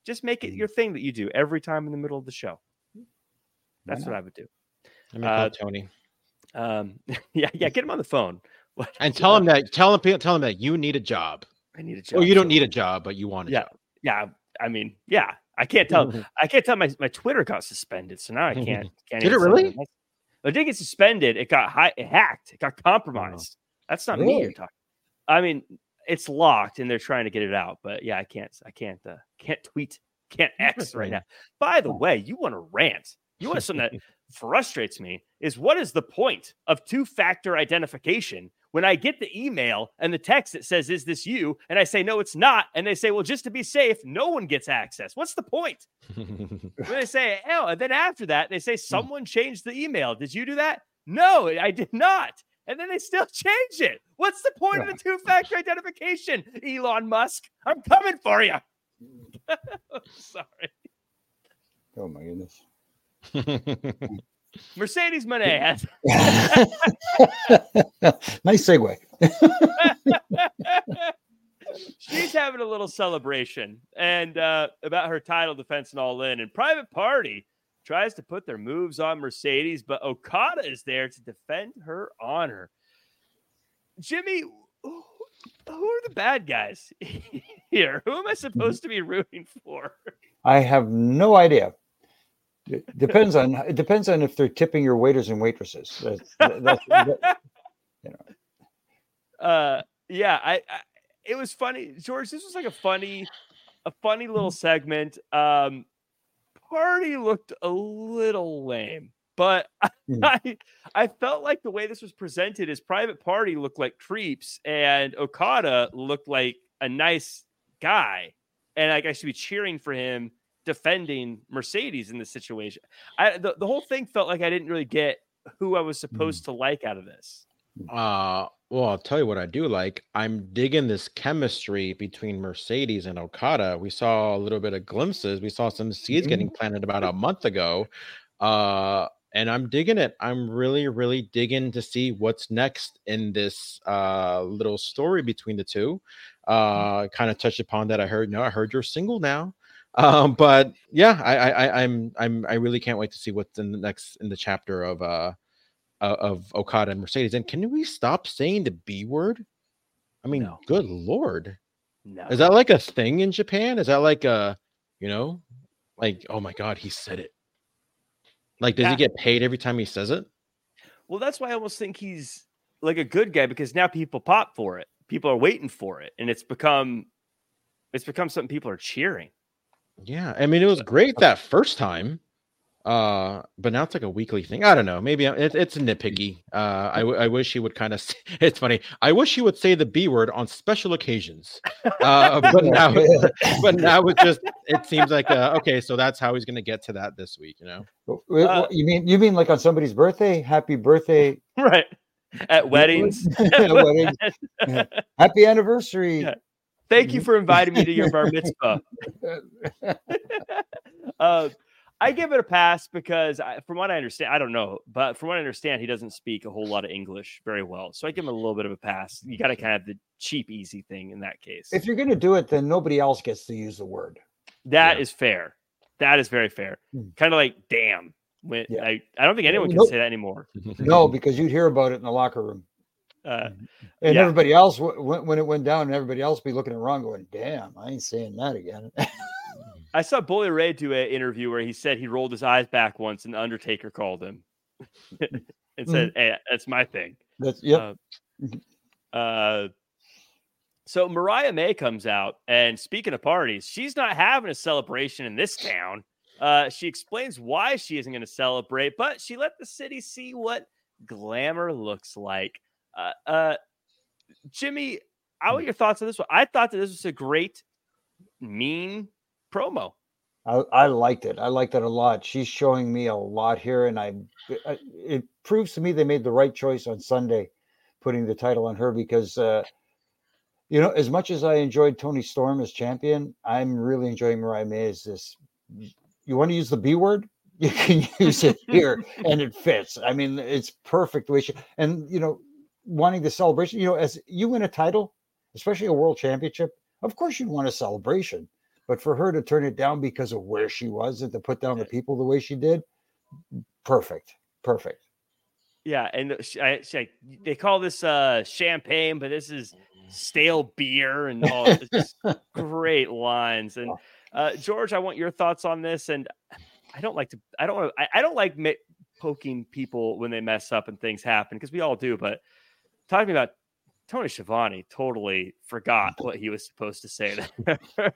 Speaker 2: Just make it your thing that you do every time in the middle of the show. That's what I would do.
Speaker 4: Let me call
Speaker 2: Uh,
Speaker 4: Tony.
Speaker 2: Um, yeah, yeah, get him on the phone. What,
Speaker 4: And tell him that tell him tell him that you need a job.
Speaker 2: I need a job.
Speaker 4: Well, you don't
Speaker 2: so-
Speaker 4: need a job, but you want a
Speaker 2: Yeah.
Speaker 4: job.
Speaker 2: Yeah, I mean, yeah, I can't tell. I can't tell my, my Twitter got suspended, so now I can't. can't
Speaker 4: Did
Speaker 2: even
Speaker 4: it really?
Speaker 2: send it. It didn't get suspended. It got hi- it hacked. It got compromised. That's not me
Speaker 3: Really?
Speaker 2: you're talking. I mean, it's locked, and they're trying to get it out. But yeah, I can't. I can't. Uh, can't tweet. Can't X right now. By the way, you want to rant? You want something that frustrates me is what is the point of two-factor identification when I get the email and the text that says, "Is this you?" and I say, "No, it's not," and they say, "Well, just to be safe, no one gets access." What's the point? When they say, "Oh," and then after that, they say, "Someone changed the email." Did you do that? No, I did not. And then they still change it. What's the point of the two-factor identification, Elon Musk? I'm coming for you. Sorry.
Speaker 3: Oh my goodness.
Speaker 2: Mercedes Monet has
Speaker 3: Nice segue.
Speaker 2: she's having a little celebration and uh, about her title defense and all in. And Private Party tries to put their moves on Mercedes, but Okada is there to defend her honor. Jimmy, who, who are the bad guys here? Who am I supposed to be rooting for?
Speaker 3: I have no idea. It depends on it depends on if they're tipping your waiters and waitresses. That's, that's, that, you know.
Speaker 2: Uh, yeah, I, I. It was funny, George. This was like a funny, a funny little segment. Um, Party looked a little lame, but
Speaker 3: Mm.
Speaker 2: I, I felt like the way this was presented is Private Party looked like creeps, and Okada looked like a nice guy, and like I should be cheering for him defending Mercedes in this situation. I the, the whole thing felt like I didn't really get who I was supposed to like out of this.
Speaker 4: Uh, well, I'll tell you what I do like. I'm digging this chemistry between Mercedes and Okada. We saw a little bit of glimpses. We saw some seeds getting planted about a month ago. Uh, and I'm digging it. I'm really, really digging to see what's next in this uh little story between the two. Uh, kind of touched upon that. I heard, no, I heard you're single now. Um, but yeah, I, I, I, I'm, I'm, I really can't wait to see what's in the next in the chapter of uh. Uh, of Okada and Mercedes. And can we stop saying the B word? I mean,
Speaker 2: No.
Speaker 4: good Lord.
Speaker 2: No,
Speaker 4: Is that like a thing in Japan? Is that like a, you know, like, oh my God, he said it. Like, does
Speaker 2: Yeah.
Speaker 4: he get paid every time he says it?
Speaker 2: well, that's why I almost think he's like a good guy because now people pop for it. People are waiting for it, and it's become, it's become something people are cheering.
Speaker 4: Yeah. I mean, it was great that first time. Uh, but now it's like a weekly thing. I don't know. Maybe I- it, it's nitpicky. Uh, I, w- I wish he would kind of. It's funny. I wish he would say the B word on special occasions. Uh, but now, but now it just it seems like uh, okay. So that's how he's going to get to that this week. You know.
Speaker 3: Wait,
Speaker 2: Uh,
Speaker 3: what- you mean you mean like on somebody's birthday? Happy birthday!
Speaker 2: Right. At weddings.
Speaker 3: Weddings. Happy anniversary!
Speaker 2: Yeah. Thank you for inviting me to your bar mitzvah. uh, I give it a pass because, I, from what I understand, I don't know, but from what I understand, he doesn't speak a whole lot of English very well. So I give him a little bit of a pass. You got to kind of have the cheap, easy thing in that case.
Speaker 3: If you're going to do it, then nobody else gets to use the word.
Speaker 2: That
Speaker 4: Yeah.
Speaker 2: is fair. That is very fair.
Speaker 3: Hmm.
Speaker 2: Kind of like, damn. When
Speaker 3: Yeah.
Speaker 2: I, I don't think anyone can
Speaker 3: Nope.
Speaker 2: say that anymore.
Speaker 3: No, because you'd hear about it in the locker room,
Speaker 2: Uh,
Speaker 3: and
Speaker 2: Yeah.
Speaker 3: everybody else w- when when it went down, and everybody else be looking at Ron going, "Damn, I ain't saying that again."
Speaker 2: I saw Bully Ray do an interview where he said he rolled his eyes back once and the Undertaker called him and said, "Hey, that's my thing."
Speaker 3: That's yep.
Speaker 2: Uh, uh, so Mariah May comes out, and speaking of parties, she's not having a celebration in this town. Uh, she explains why she isn't going to celebrate, but she let the city see what glamour looks like. Uh, uh, Jimmy, how are your thoughts on this one? I thought that this was a great, mean promo.
Speaker 3: I, I liked it. I liked it a lot. She's showing me a lot here, and I, I it proves to me they made the right choice on Sunday, putting the title on her because, uh, you know, as much as I enjoyed Tony Storm as champion, I'm really enjoying Mariah May as this. You want to use the B word? You can use it here, and it fits. I mean, it's perfect the way she and you know, wanting the celebration. You know, as you win a title, especially a world championship, of course you'd want a celebration. But for her to turn it down because of where she was and to put down the people the way she did, perfect, perfect.
Speaker 2: Yeah, and she, I, she, they call this uh, champagne, but this is stale beer and all. It's just great lines. And uh, George, I want your thoughts on this. And I don't like to, I don't, I, I don't like ma- poking people when they mess up and things happen because we all do. But talking about Tony Schiavone, totally forgot what he was supposed to say there.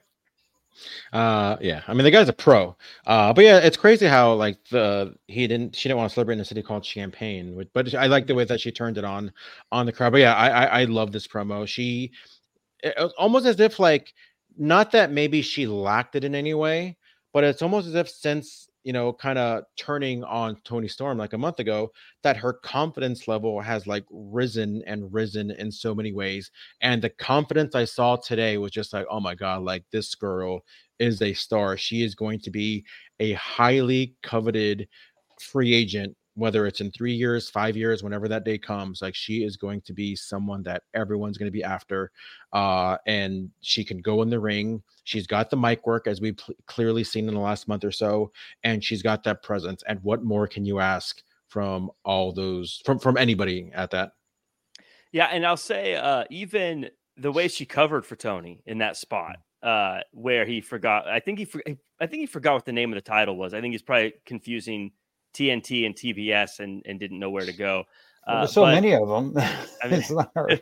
Speaker 4: Uh, yeah, I mean the guy's a pro. Uh, but yeah, it's crazy how like the he didn't she didn't want to celebrate in a city called Champaign, but I like the way that she turned it on on the crowd. But yeah, I I, I love this promo. She it, almost as if like not that maybe she lacked it in any way, but it's almost as if since you know kind of turning on Toni Storm like a month ago, that her confidence level has like risen and risen in so many ways. And the confidence I saw today was just like, oh my God, like this girl is a star. She is going to be a highly coveted free agent, whether it's in three years, five years, whenever that day comes. Like she is going to be someone that everyone's going to be after. Uh, and she can go in the ring. She's got the mic work, as we've pl- clearly seen in the last month or so, and she's got that presence. And what more can you ask from all those, from, from anybody at that?
Speaker 2: Yeah, and I'll say uh, even the way she covered for Tony in that spot uh, where he forgot, I think he, for, I think he forgot what the name of the title was. I think he's probably confusing T N T and T B S and, and didn't know where to go.
Speaker 3: Well, there's so
Speaker 2: but,
Speaker 3: many of them.
Speaker 2: I mean,
Speaker 3: it's not hard.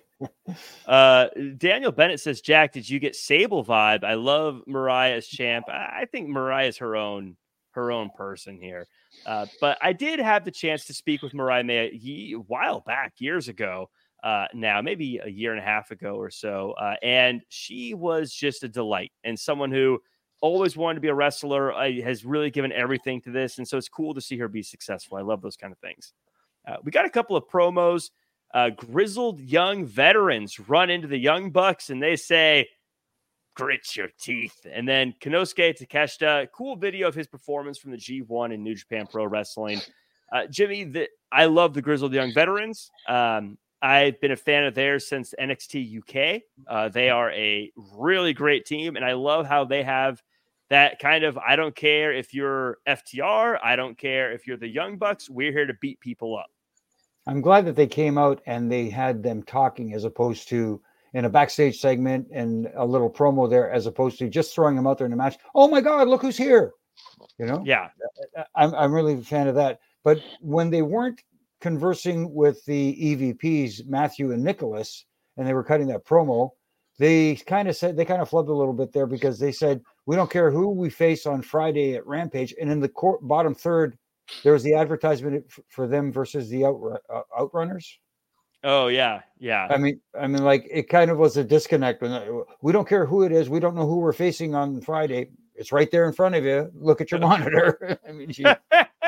Speaker 2: uh, Daniel Bennett says, Jack, did you get Sable vibe? I love Mariah as champ. I, I think Mariah is her own her own person here. Uh, but I did have the chance to speak with Mariah May a while back, years ago. Uh, now, maybe a year and a half ago or so. Uh, and she was just a delight and someone who always wanted to be a wrestler, uh, has really given everything to this. And so it's cool to see her be successful. I love those kind of things. Uh, we got a couple of promos. Uh, grizzled young veterans run into the Young Bucks and they say, grit your teeth. And then Konosuke Takeshita, cool video of his performance from the G one in New Japan Pro Wrestling. Uh, Jimmy, the, I love the grizzled young veterans. Um, I've been a fan of theirs since N X T U K. Uh, they are a really great team, and I love how they have that kind of, I don't care if you're F T R, I don't care if you're the Young Bucks, we're here to beat people up.
Speaker 3: I'm glad that they came out and they had them talking as opposed to in a backstage segment and a little promo there, as opposed to just throwing them out there in a match. Oh my God, look who's here. You know?
Speaker 2: Yeah.
Speaker 3: I'm, I'm really a fan of that. But when they weren't conversing with the E V Ps, Matthew and Nicholas, and they were cutting that promo, they kind of said, they kind of flubbed a little bit there because they said, we don't care who we face on Friday at Rampage. And in the court, bottom third, there was the advertisement for them versus the out, uh, Outrunners.
Speaker 2: Oh yeah. Yeah.
Speaker 3: I mean, I mean, like it kind of was a disconnect. We don't care who it is. We don't know who we're facing on Friday. It's right there in front of you. Look at your monitor. I mean, she...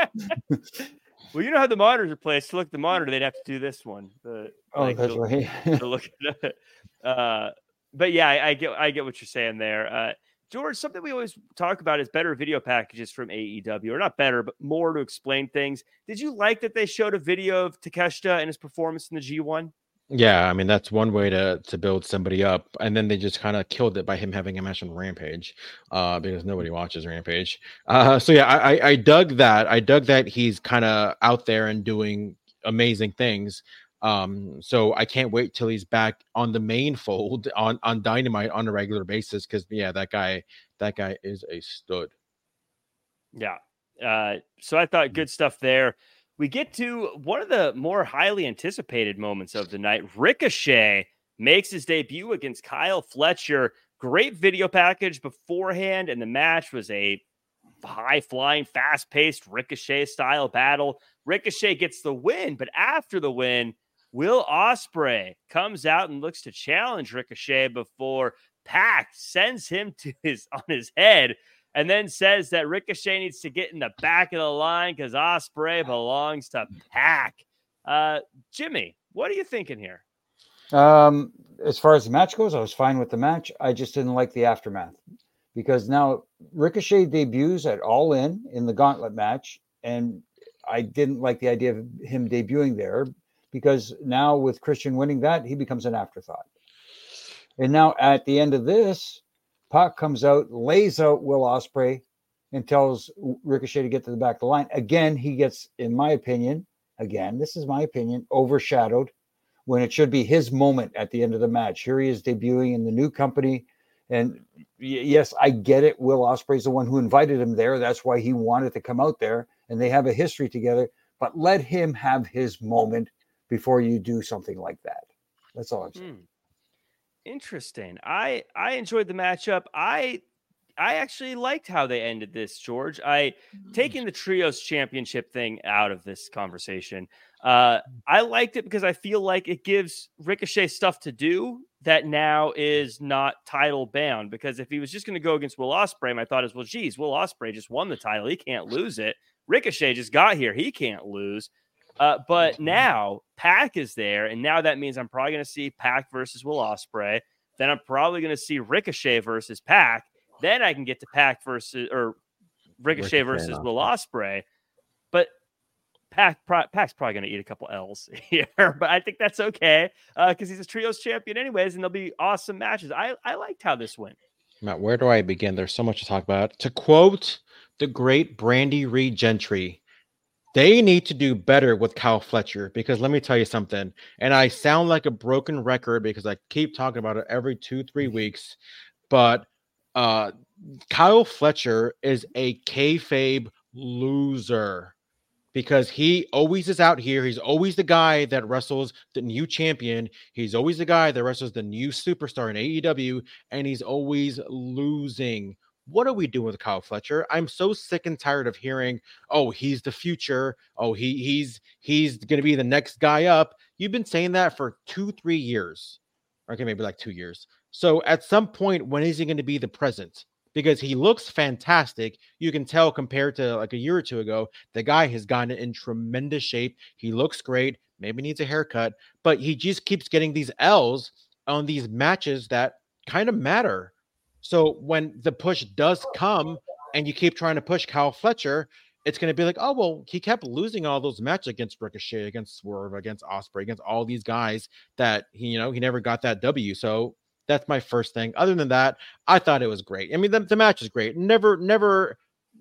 Speaker 2: well, you know how the monitors are placed. To look at the monitor, they'd have to do this one. The,
Speaker 3: oh, like, that's
Speaker 2: to,
Speaker 3: right.
Speaker 2: to look at it. Uh, but yeah, I, I get, I get what you're saying there. Uh, George, something we always talk about is better video packages from A E W, or not better, but more to explain things. Did you like that they showed a video of Takeshita and his performance in the G one?
Speaker 4: Yeah, I mean, that's one way to to build somebody up. And then they just kind of killed it by him having a match on Rampage, uh, because nobody watches Rampage. Uh, so yeah, I, I, I dug that. I dug that he's kind of out there and doing amazing things. Um, so I can't wait till he's back on the main fold on, on Dynamite on a regular basis. Cause yeah, that guy, that guy is a stud.
Speaker 2: Yeah. Uh, so I thought good stuff there. We get to one of the more highly anticipated moments of the night. Ricochet makes his debut against Kyle Fletcher. Great video package beforehand. And the match was a high flying, fast paced Ricochet style battle. Ricochet gets the win, but after the win, Will Ospreay comes out and looks to challenge Ricochet before Pac sends him to his on his head and then says that Ricochet needs to get in the back of the line because Ospreay belongs to Pac. Uh, Jimmy, what are you thinking here?
Speaker 3: Um, as far as the match goes, I was fine with the match. I just didn't like the aftermath because now Ricochet debuts at All In in the Gauntlet match, and I didn't like the idea of him debuting there because now with Christian winning that, he becomes an afterthought. And now at the end of this, Pac comes out, lays out Will Ospreay, and tells Ricochet to get to the back of the line. Again, he gets, in my opinion, again, this is my opinion, overshadowed when it should be his moment at the end of the match. Here he is debuting in the new company. And yes, I get it. Will Ospreay's the one who invited him there. That's why he wanted to come out there, and they have a history together. But let him have his moment before you do something like that. That's all I'm saying.
Speaker 2: Hmm. Interesting. I I enjoyed the matchup. I I actually liked how they ended this, George. I taking the trios championship thing out of this conversation. Uh, I liked it because I feel like it gives Ricochet stuff to do that now is not title bound. Because if he was just going to go against Will Ospreay, my thought is, well, geez, Will Ospreay just won the title. He can't lose it. Ricochet just got here. He can't lose. Uh, but now Pac is there, and now that means I'm probably going to see Pac versus Will Ospreay. Then I'm probably going to see Ricochet versus Pac. Then I can get to Pac versus or Ricochet, Ricochet versus Will Ospreay. But Pac, Pac's probably going to eat a couple L's here, but I think that's okay because uh, he's a trios champion anyways, and there'll be awesome matches. I, I liked how this went.
Speaker 4: Matt, where do I begin? There's so much to talk about. To quote the great Brandy Reed Gentry, they need to do better with Kyle Fletcher because let me tell you something, and I sound like a broken record because I keep talking about it every two, three weeks, but uh, Kyle Fletcher is a kayfabe loser because he always is out here. He's always the guy that wrestles the new champion. He's always the guy that wrestles the new superstar in A E W, and he's always losing. What are we doing with Kyle Fletcher? I'm so sick and tired of hearing, oh, he's the future. Oh, he he's he's going to be the next guy up. You've been saying that for two, three years. Okay, maybe like two years. So at some point, when is he going to be the present? Because he looks fantastic. You can tell compared to like a year or two ago, the guy has gotten in tremendous shape. He looks great. Maybe needs a haircut, but he just keeps getting these L's on these matches that kind of matter. So when the push does come and you keep trying to push Kyle Fletcher, it's going to be like, oh, well, he kept losing all those matches against Ricochet, against Swerve, against Ospreay, against all these guys that he, you know, he never got that W. So that's my first thing. Other than that, I thought it was great. I mean, the, the match is great. Never, never,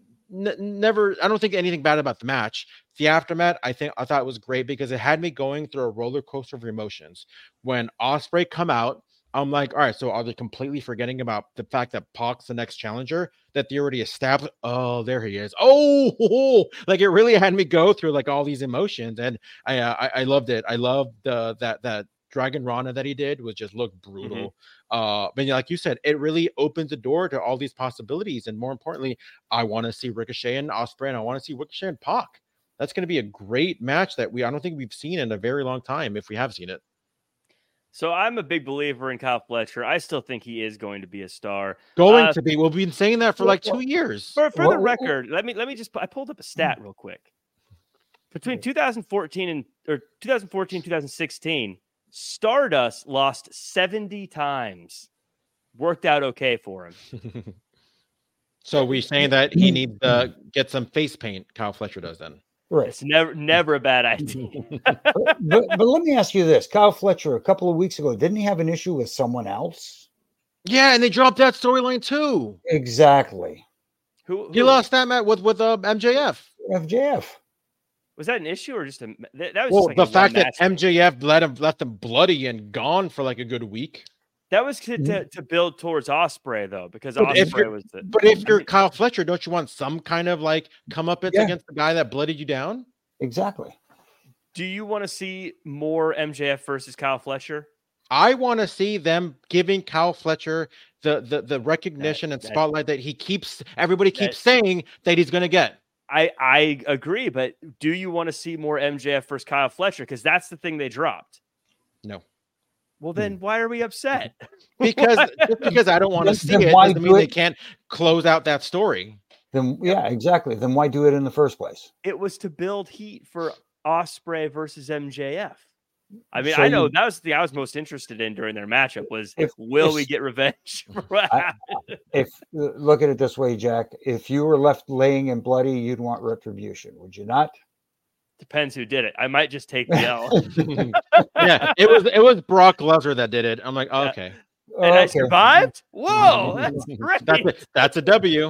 Speaker 4: n- never. I don't think anything bad about the match. The aftermath, I think, I thought it was great because it had me going through a roller coaster of emotions. When Ospreay come out, I'm like, all right, so are they completely forgetting about the fact that Pac's the next challenger that they already established? Oh, there he is. Oh, like it really had me go through like all these emotions, and I uh, I, I loved it. I loved the that that Dragon Rana that he did was just looked brutal. Mm-hmm. Uh, but like you said, it really opens the door to all these possibilities, and more importantly, I want to see Ricochet and Ospreay, and I want to see Ricochet and Pac. That's going to be a great match that we I don't think we've seen in a very long time, if we have seen it.
Speaker 2: So I'm a big believer in Kyle Fletcher. I still think he is going to be a star.
Speaker 4: Going
Speaker 2: uh,
Speaker 4: to be. We've been saying that for like two years.
Speaker 2: For, for the record, let me let me just. I pulled up a stat real quick. Between two thousand fourteen and or twenty fourteen, twenty sixteen, Stardust lost seventy times. Worked out okay for him.
Speaker 4: So we're saying that he needs to get some face paint. Kyle Fletcher does then.
Speaker 3: Right.
Speaker 2: It's never, never a bad idea.
Speaker 3: but, but, but let me ask you this. Kyle Fletcher, a couple of weeks ago, didn't he have an issue with someone else?
Speaker 4: Yeah, and they dropped that storyline too.
Speaker 3: Exactly.
Speaker 2: Who, who
Speaker 4: He lost that match with, with uh, M J F.
Speaker 3: F J F.
Speaker 2: Was that an issue or just a that, that was
Speaker 4: well,
Speaker 2: just like
Speaker 4: the
Speaker 2: a
Speaker 4: fact that
Speaker 2: match.
Speaker 4: M J F let him left him bloody and gone for like a good week.
Speaker 2: That was to, to, to build towards Ospreay though, because
Speaker 4: But if
Speaker 2: Ospreay
Speaker 4: you're-
Speaker 2: was the
Speaker 4: But if you're Kyle Fletcher, don't you want some kind of like comeuppance
Speaker 3: Yeah.
Speaker 4: against the guy that bloodied you down?
Speaker 3: Exactly.
Speaker 2: Do you want to see more M J F versus Kyle Fletcher?
Speaker 4: I want to see them giving Kyle Fletcher the the, the recognition
Speaker 2: That-
Speaker 4: and
Speaker 2: that-
Speaker 4: spotlight that he keeps everybody keeps
Speaker 2: that-
Speaker 4: saying that he's going to get.
Speaker 2: I, I agree, but do you want to see more M J F versus Kyle Fletcher? Because that's the thing they dropped.
Speaker 4: No.
Speaker 2: Well, then why are we upset?
Speaker 4: Because just because I don't want to
Speaker 3: Then-
Speaker 4: see
Speaker 3: then
Speaker 4: it
Speaker 3: why
Speaker 4: doesn't
Speaker 3: do
Speaker 4: mean they
Speaker 3: it?
Speaker 4: can't close out that story.
Speaker 3: Then yeah, exactly. Then why do it in the first place?
Speaker 2: It was to build heat for Ospreay versus M J F. I mean,
Speaker 3: So
Speaker 2: I know
Speaker 3: you-
Speaker 2: that was the I was most interested in during their matchup was
Speaker 3: If-
Speaker 2: will
Speaker 3: if-
Speaker 2: we get revenge? for what
Speaker 3: I-
Speaker 2: happened?
Speaker 3: If look at it this way, Jack, if you were left laying and bloody, you'd want retribution, would you not?
Speaker 2: Depends who did it. I might just take the L.
Speaker 4: Yeah, it was it was Brock Lesnar that did it. I'm like, oh,
Speaker 2: Yeah.
Speaker 4: okay.
Speaker 3: Oh,
Speaker 2: and I
Speaker 3: okay.
Speaker 2: survived. Whoa, that's great.
Speaker 4: That's a, that's a W.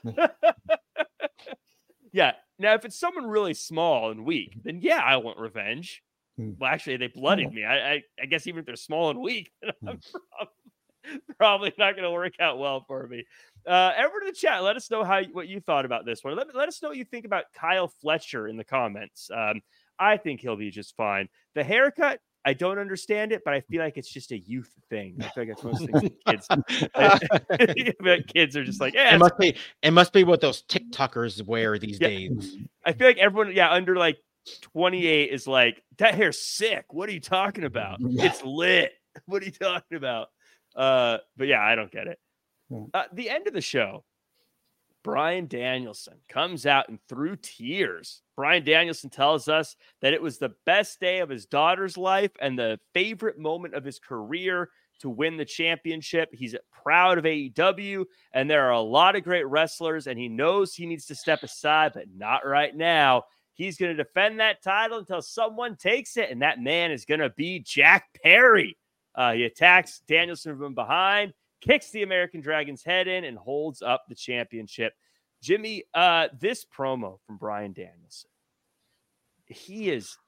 Speaker 2: Yeah. Now, if it's someone really small and weak, then yeah, I want revenge.
Speaker 3: Hmm.
Speaker 2: Well, actually, they bloodied me. I, I, I guess even if they're small and weak, then I'm probably, probably not going to work out well for me. Uh, everyone in the chat, let us know how what you thought about this one. Let, let us know what you think about Kyle Fletcher in the comments. Um, I think he'll be just fine. The haircut, I don't understand it, but I feel like it's just a youth thing. I feel like it's most things that kids. I feel like kids are just like, yeah,
Speaker 4: It must be. It must be what those TikTokers wear these
Speaker 2: Yeah.
Speaker 4: days.
Speaker 2: I feel like everyone, yeah, under like twenty-eight is like, that hair's sick. What are you talking about? It's lit. What are you talking about? Uh, but yeah, I don't get it. Uh, the end of the show, Bryan Danielson comes out and through tears. Bryan Danielson tells us that it was the best day of his daughter's life and the favorite moment of his career to win the championship. He's proud of A E W, and there are a lot of great wrestlers, and he knows he needs to step aside, but not right now. He's going to defend that title until someone takes it, and that man is going to be Jack Perry. Uh, he attacks Danielson from behind, kicks the American Dragon's head in, and holds up the championship. Jimmy, uh, this promo from Bryan Danielson, he is,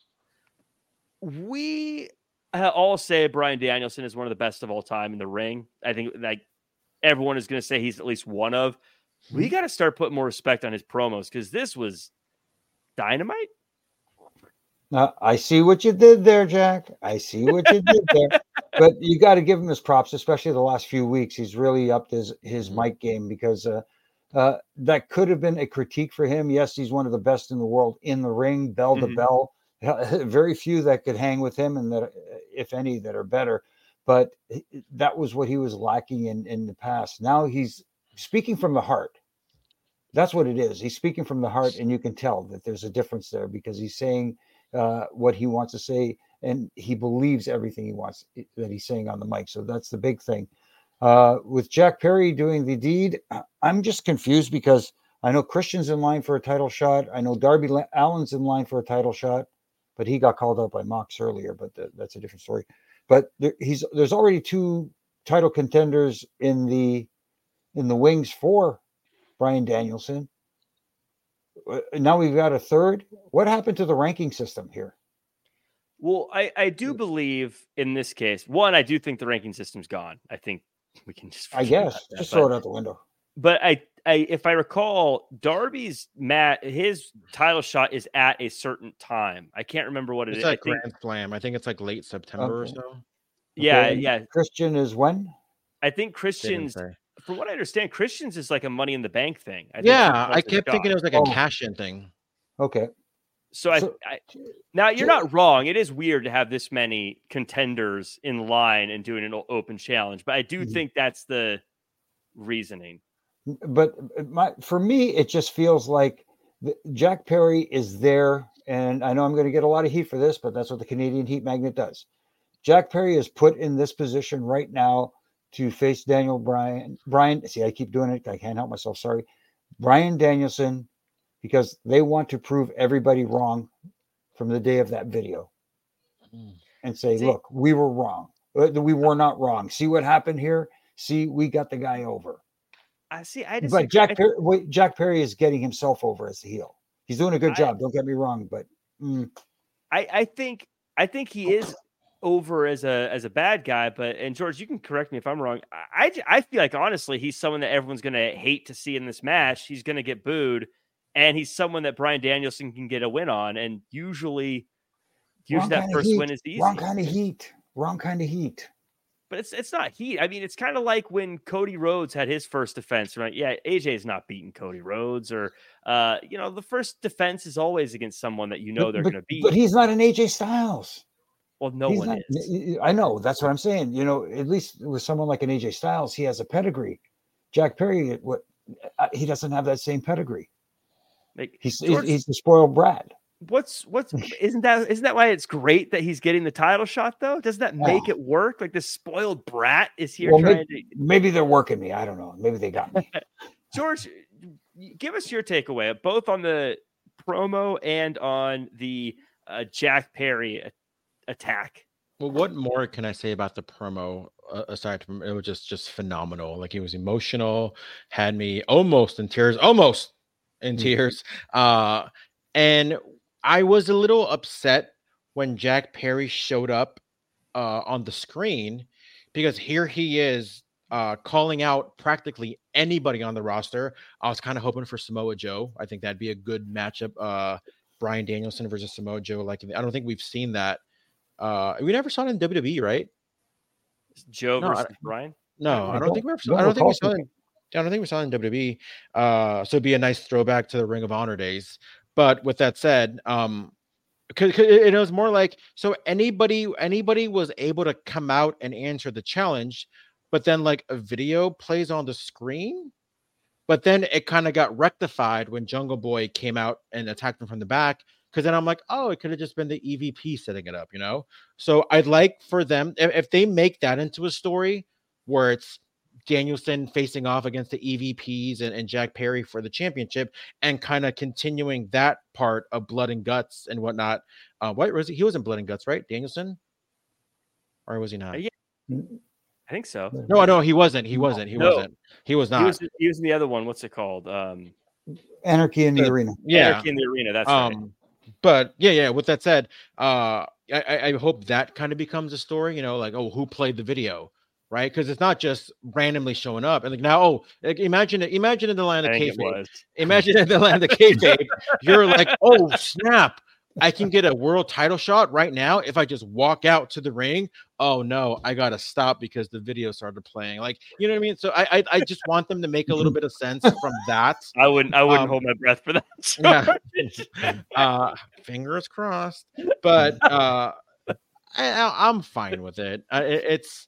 Speaker 2: we all say Bryan Danielson is one of the best of all time in the ring. I think like everyone is going to say he's at least one of. We got to start putting more respect on his promos because this was dynamite.
Speaker 3: Now, I see what you did there, Jack. I see what you did there. But you got to give him his props, especially the last few weeks. He's really upped his, his mic game because uh, uh, that could have been a critique for him. Yes, he's one of the best in the world in the ring, bell to
Speaker 2: Mhm.
Speaker 3: bell. Very few that could hang with him, and that, if any, that are better. But that was what he was lacking in, in the past. Now he's speaking from the heart. That's what it is. He's speaking from the heart, and you can tell that there's a difference there because he's saying uh, what he wants to say, and he believes everything he wants that he's saying on the mic. So that's the big thing. Uh, with Jack Perry doing the deed, I'm just confused because I know Christian's in line for a title shot. I know Darby Allin's in line for a title shot, but he got called out by Mox earlier, but th- that's a different story. But there, he's there's already two title contenders in the in the wings for Bryan Danielson. Now we've got a third. What happened to the ranking system here?
Speaker 2: Well, I, I do believe in this case, one, I do think the ranking system's gone. I think we can just,
Speaker 3: I guess,
Speaker 2: that,
Speaker 3: just
Speaker 2: but,
Speaker 3: throw it out the window.
Speaker 2: But I, I, if I recall, Darby's Matt, his title shot is at a certain time. I can't remember what it
Speaker 4: It's
Speaker 2: is.
Speaker 4: like
Speaker 2: I think,
Speaker 4: Grand Slam. I think it's like late September
Speaker 3: Okay.
Speaker 4: or so.
Speaker 2: yeah,
Speaker 3: Okay,
Speaker 2: yeah.
Speaker 3: Christian is when?
Speaker 2: I think
Speaker 4: They didn't
Speaker 2: Christian's,
Speaker 4: say.
Speaker 2: from what I understand, Christian's is like a Money in the Bank thing. I think
Speaker 4: Yeah,
Speaker 2: he
Speaker 4: I
Speaker 2: wants a
Speaker 4: kept
Speaker 2: shot.
Speaker 4: thinking it was like a
Speaker 3: Oh.
Speaker 4: cash-in thing.
Speaker 3: Okay.
Speaker 2: So I,
Speaker 3: So-
Speaker 2: I now you're not wrong. It is weird to have this many contenders in line and doing an o- open challenge, but I do
Speaker 3: Mhm.
Speaker 2: think that's the reasoning.
Speaker 3: But my for me, it just feels like the, Jack Perry is there, and I know I'm going to get a lot of heat for this, but that's what the Canadian Heat Magnet does. Jack Perry is put in this position right now to face Daniel Bryan. Brian, see, I keep doing it. I can't help myself. Sorry, Bryan Danielson, because they want to prove everybody wrong from the day of that video,
Speaker 4: Mm.
Speaker 3: and say,
Speaker 2: See-
Speaker 3: "Look, we were wrong. Uh, We were not wrong. See what happened here. See, we got the guy over."
Speaker 2: I see. I disagree.
Speaker 3: But Jack
Speaker 2: I-
Speaker 3: Perry, wait, Jack Perry is getting himself over as the heel. He's doing a good
Speaker 2: I-
Speaker 3: job. Don't get me wrong, but mm,
Speaker 2: I, I think I think he is over as a as a bad guy, but and George, you can correct me if I'm wrong. I I, I feel like honestly, he's someone that everyone's going to hate to see in this match. He's going to get booed, and he's someone that Bryan Danielson can get a win on. And usually, usually
Speaker 3: wrong
Speaker 2: that
Speaker 3: kind of
Speaker 2: first
Speaker 3: heat.
Speaker 2: win is easy.
Speaker 3: Wrong kind of heat. Wrong kind of heat.
Speaker 2: But it's it's not heat. I mean, it's kind of like when Cody Rhodes had his first defense, right? Yeah, A J is not beating Cody Rhodes, or uh, you know, the first defense is always against someone that you know
Speaker 3: But-
Speaker 2: they're
Speaker 3: but-
Speaker 2: going to beat.
Speaker 3: But he's not an A J Styles.
Speaker 2: Well, no
Speaker 3: He's
Speaker 2: one
Speaker 3: not,
Speaker 2: is.
Speaker 3: I know. That's what I'm saying. You know, at least with someone like an A J Styles, he has a pedigree. Jack Perry, what uh, he doesn't have that same pedigree.
Speaker 2: Like
Speaker 3: He's
Speaker 2: George-
Speaker 3: he's, he's the spoiled brat.
Speaker 2: What's what's isn't that isn't that why it's great that he's getting the title shot though? Doesn't that make
Speaker 3: Oh.
Speaker 2: it work? Like this spoiled brat is here
Speaker 3: Well,
Speaker 2: trying
Speaker 3: maybe,
Speaker 2: to
Speaker 3: maybe they're working me. I don't know. Maybe they got me.
Speaker 2: George, give us your takeaway both on the promo and on the uh, Jack Perry a- attack.
Speaker 4: Well, what more can I say about the promo uh, aside from it was just just phenomenal. Like, it was emotional, had me almost in tears, almost in
Speaker 3: Mm.
Speaker 4: tears. Uh, and I was a little upset when Jack Perry showed up uh, on the screen, because here he is uh, calling out practically anybody on the roster. I was kind of hoping for Samoa Joe. I think that'd be a good matchup. Uh, Bryan Danielson versus Samoa Joe. Like, I don't think we've seen that. Uh, we never saw it in W W E, right?
Speaker 2: Joe
Speaker 4: No, I,
Speaker 2: versus Brian.
Speaker 4: no,
Speaker 3: I
Speaker 4: I don't
Speaker 3: don't,
Speaker 4: think we ever saw.
Speaker 3: don't
Speaker 4: I don't think
Speaker 3: recall
Speaker 4: we saw it.
Speaker 3: seeing-
Speaker 4: I don't think we saw it in W W E. Uh, so it'd be a nice throwback to the Ring of Honor days. But with that said, um, because it was more like, so anybody anybody was able to come out and answer the challenge, but then like a video plays on the screen. But then it kind of got rectified when Jungle Boy came out and attacked him from the back. Because then I'm like, oh, it could have just been the E V P setting it up, you know? So I'd like for them, if, if they make that into a story where it's Danielson facing off against the E V Ps and, and Jack Perry for the championship, and kind of continuing that part of Blood and Guts and whatnot. Uh, what was he? He was in Blood and Guts, right? Danielson? Or was he not?
Speaker 2: Uh, yeah, I think so.
Speaker 4: No, no, he wasn't. He wasn't. He
Speaker 2: No.
Speaker 4: wasn't. He was not.
Speaker 2: He was, he was in the other one. What's it called? Um,
Speaker 3: Anarchy in the
Speaker 4: Uh,
Speaker 3: Arena.
Speaker 4: yeah.
Speaker 2: Anarchy in the Arena. That's right.
Speaker 4: Um, but yeah, yeah. With that said, uh, I, I I hope that kind of becomes a story. You know, like, oh, who played the video, right? Because it's not just randomly showing up. And like now, oh, like, imagine it. Imagine in the land of
Speaker 2: I think it
Speaker 4: kayfabe.
Speaker 2: was.
Speaker 4: Imagine in the land of kayfabe, you're like, oh snap! I can get a world title shot right now if I just walk out to the ring. Oh no, I gotta stop because the video started playing. Like, you know what I mean? So I I, I just want them to make a little bit of sense from that.
Speaker 2: I wouldn't. I wouldn't
Speaker 4: Um,
Speaker 2: hold my breath for that.
Speaker 4: Yeah. uh, fingers crossed. But uh, I, I'm fine with it. Uh, it. It's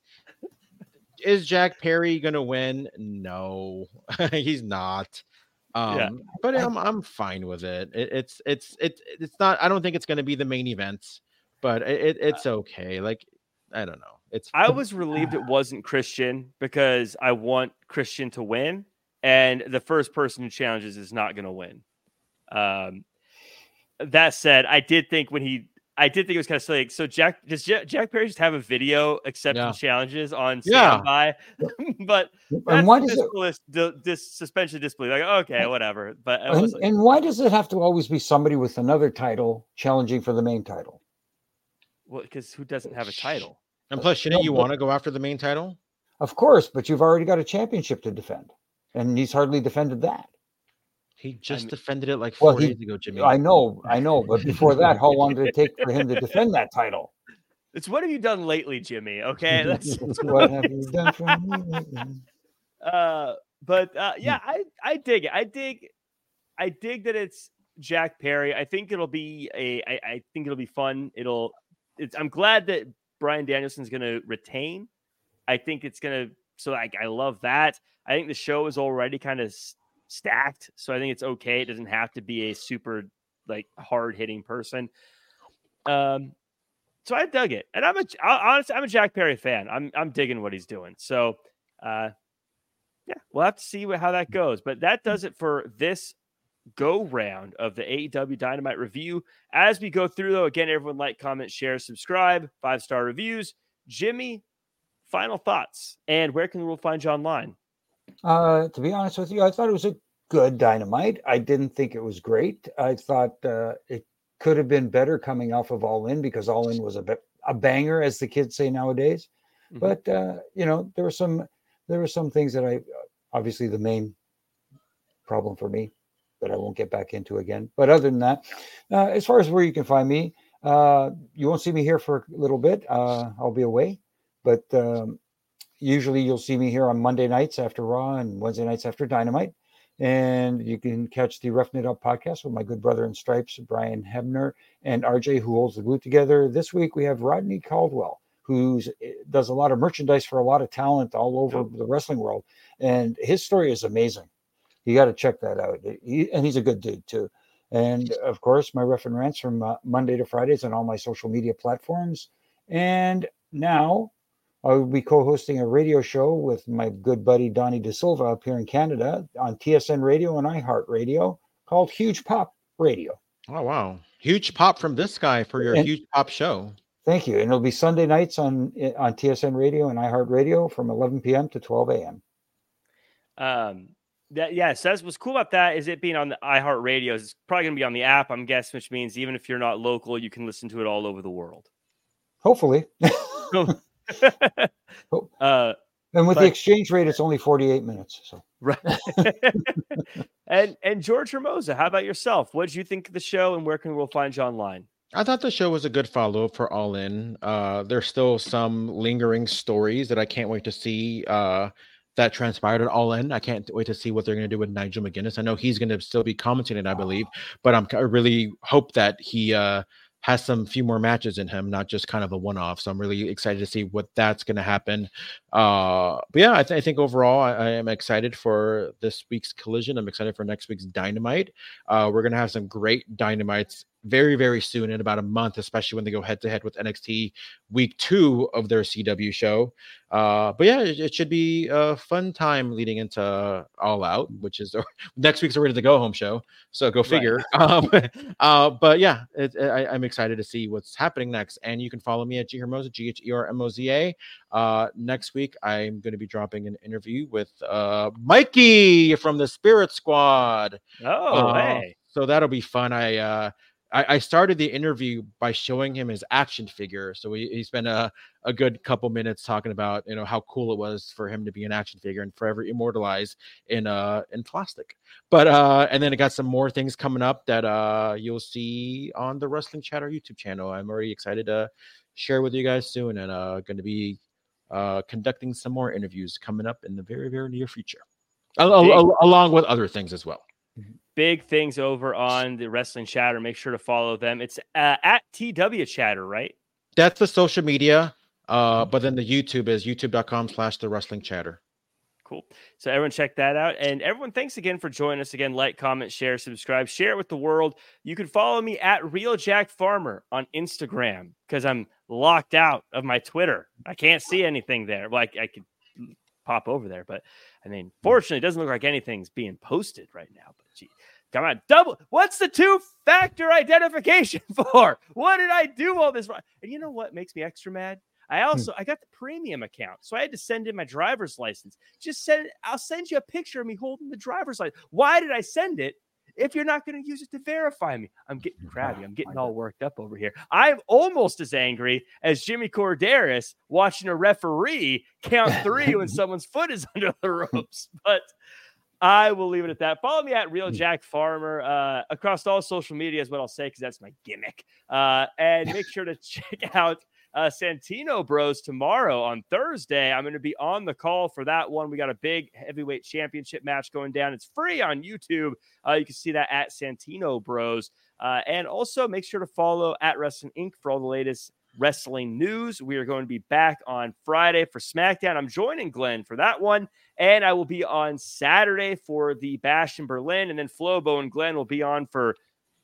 Speaker 4: is Jack Perry gonna win? No, he's not. Um,
Speaker 2: Yeah.
Speaker 4: but I'm I'm fine with it. it. It's it's it's it's not. I don't think it's gonna be the main event, but it, it it's okay. Like, I don't know. It's
Speaker 2: I was relieved it wasn't Christian because I want Christian to win, and the first person who challenges is not going to win. Um, that said, I did think when he, I did think it was kind of silly. So Jack, does Jack, Jack Perry just have a video accepting
Speaker 4: Yeah.
Speaker 2: challenges on
Speaker 4: Yeah.
Speaker 2: standby? But
Speaker 3: And
Speaker 2: that's
Speaker 3: why does it?
Speaker 2: disbelief, dis, dis, suspension of disbelief. Like, okay, whatever. But it
Speaker 3: And,
Speaker 2: was like,
Speaker 3: and why does it have to always be somebody with another title challenging for the main title?
Speaker 2: well, because who doesn't have a title?
Speaker 4: and plus, shouldn't you want to go after the main title?
Speaker 3: Of course, but you've already got a championship to defend, and he's hardly defended that.
Speaker 4: He just
Speaker 2: mean-
Speaker 4: defended it like
Speaker 3: Well,
Speaker 4: four
Speaker 3: he-
Speaker 4: days ago, Jimmy.
Speaker 3: I know, I know, but before that, how long did it take for him to defend that title?
Speaker 2: It's what have you done lately, Jimmy? Okay, that's, that's
Speaker 3: What have you done for me lately?
Speaker 2: Uh, but uh, yeah, I I dig it. I dig, I dig that it's Jack Perry. I think it'll be a. I, I think it'll be fun. It'll. It's. I'm glad that Bryan Danielson's going to retain. I think it's going to. So like, I love that. I think the show is already kind of stacked, so I think it's okay. It doesn't have to be a super like hard hitting person. Um. So I dug it, and I'm a honestly I'm a Jack Perry fan. I'm I'm digging what he's doing. So, uh, yeah, we'll have to see what, how that goes. But that does it for this go round of the A E W Dynamite review. As we go through, though, again, everyone like, comment, share, subscribe, five star reviews. Jimmy, final thoughts, and where can we find you online?
Speaker 3: Uh, to be honest with you, I thought it was a good Dynamite. I didn't think it was great. I thought uh, it could have been better coming off of All In, because All In was a bit a banger, as the kids say nowadays.
Speaker 2: Mhm.
Speaker 3: But uh, you know, there were some there were some things that I obviously the main problem for me that I won't get back into again. But other than that, uh, as far as where you can find me, uh, you won't see me here for a little bit. Uh, I'll be away, but um, usually you'll see me here on Monday nights after Raw and Wednesday nights after Dynamite. And you can catch the Roughing It Up podcast with my good brother in stripes, Brian Hebner, and R J, who holds the boot together. This week we have Rodney Caldwell, who does a lot of merchandise for a lot of talent all over the wrestling world. And his story is amazing. You got to check that out. He, and he's a good dude too. And of course, my Rough and Rants from uh, Monday to Fridays on all my social media platforms. And now I will be co-hosting a radio show with my good buddy Donnie De Silva up here in Canada on T S N Radio and iHeartRadio called Huge Pop Radio.
Speaker 4: Oh wow, huge pop from this guy for your
Speaker 3: And-
Speaker 4: huge pop show.
Speaker 3: Thank you. And it'll be Sunday nights on on T S N Radio and iHeartRadio from eleven p.m. to twelve a.m.
Speaker 2: Um, that yeah, so that's what's cool about that is it being on the iHeartRadio. It's probably going to be on the app, I'm guessing, which means even if you're not local, you can listen to it all over the world.
Speaker 3: Hopefully.
Speaker 2: uh,
Speaker 3: and with
Speaker 2: but,
Speaker 3: the exchange rate, it's only forty-eight minutes. So
Speaker 2: right. and and George Hermosa, how about yourself? What did you think of the show, and where can we find you online?
Speaker 4: I thought the show was a good follow-up for All In. Uh, there's still some lingering stories that I can't wait to see uh, that transpired at All In. I can't wait to see what they're going to do with Nigel McGuinness. I know he's going to still be commentating, I believe, but I'm, I really hope that he uh, has some few more matches in him, not just kind of a one-off. So I'm really excited to see what that's going to happen. Uh, but yeah, I, th- I think overall I, I am excited for this week's Collision. I'm excited for next week's Dynamite. Uh, we're going to have some great Dynamites very, very soon, in about a month, especially when they go head to head with N X T week two of their C W show. Uh, but yeah, it, it should be a fun time leading into All Out, which is next week's already the go home show. So go figure. Right. um, uh, but yeah, it, I, I'm excited to see what's happening next. And you can follow me at G Hermosa, G H E R M O Z A. Uh, next week, I'm going to be dropping an interview with uh, Mikey from the Spirit Squad.
Speaker 2: Oh,
Speaker 4: uh,
Speaker 2: hey.
Speaker 4: So that'll be fun. I, uh, I started the interview by showing him his action figure. So he, he spent a, a good couple minutes talking about, you know, how cool it was for him to be an action figure and forever immortalized in uh in plastic. But uh and then it got some more things coming up that uh you'll see on the Wrestling Chatter YouTube channel. I'm already excited to share with you guys soon, and uh going to be uh conducting some more interviews coming up in the very, very near future, al- al- along with other things as well.
Speaker 2: Big things over on the Wrestling Chatter. Make sure to follow them. It's uh, at T W Chatter, right?
Speaker 4: That's the social media. Uh, but then the YouTube is youtube.com slash the Wrestling Chatter.
Speaker 2: Cool. So everyone check that out. And everyone, thanks again for joining us again. Like, comment, share, subscribe, share it with the world. You can follow me at Real Jack Farmer on Instagram because I'm locked out of my Twitter. I can't see anything there. Like I could pop over there, but I mean, fortunately, it doesn't look like anything's being posted right now. But gee, come on, double. What's the two-factor identification for? What did I do all this? And you know what makes me extra mad? I also I got the premium account, so I had to send in my driver's license. Just send it. I'll send you a picture of me holding the driver's license. Why did I send it if you're not going to use it to verify me? I'm getting crabby. I'm getting all worked up over here. I'm almost as angry as Jimmy Corderas watching a referee count three when someone's foot is under the ropes. But I will leave it at that. Follow me at Real Jack Farmer uh, across all social media is what I'll say because that's my gimmick. Uh, and make sure to check out Uh, Santino Bros tomorrow on Thursday. I'm going to be on the call for that one. We got a big heavyweight championship match going down. It's free on YouTube. Uh, you can see that at Santino Bros. Uh, and also make sure to follow at Wrestling Incorporated for all the latest wrestling news. We are going to be back on Friday for SmackDown. I'm joining Glenn for that one. And I will be on Saturday for the Bash in Berlin. And then Flobo and Glenn will be on for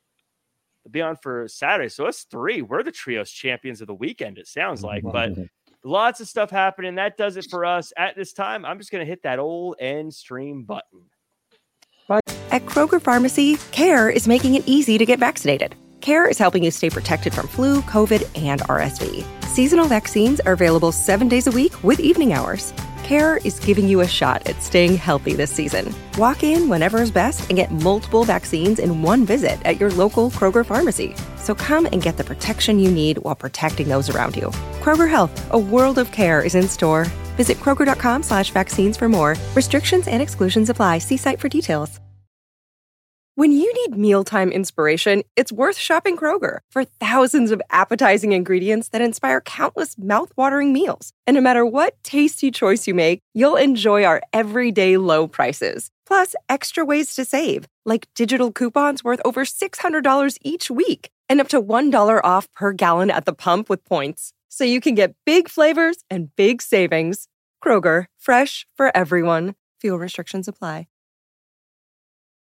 Speaker 2: be on for Saturday. So it's three. We're the trios champions of the weekend, it sounds like. But lots of stuff happening. That does it for us at this time. I'm just going to hit that old end stream button.
Speaker 1: Bye. At Kroger Pharmacy, CARE is making it easy to get vaccinated. CARE is helping you stay protected from flu, COVID, and R S V. Seasonal vaccines are available seven days a week with evening hours. CARE is giving you a shot at staying healthy this season. Walk in whenever is best and get multiple vaccines in one visit at your local Kroger pharmacy. So come and get the protection you need while protecting those around you. Kroger Health, a world of care is in store. Visit Kroger.com slash vaccines for more. Restrictions and exclusions apply. See site for details. When you need mealtime inspiration, it's worth shopping Kroger for thousands of appetizing ingredients that inspire countless mouthwatering meals. And no matter what tasty choice you make, you'll enjoy our everyday low prices. Plus, extra ways to save, like digital coupons worth over six hundred dollars each week and up to one dollar off per gallon at the pump with points. So you can get big flavors and big savings. Kroger, fresh for everyone. Fuel restrictions apply.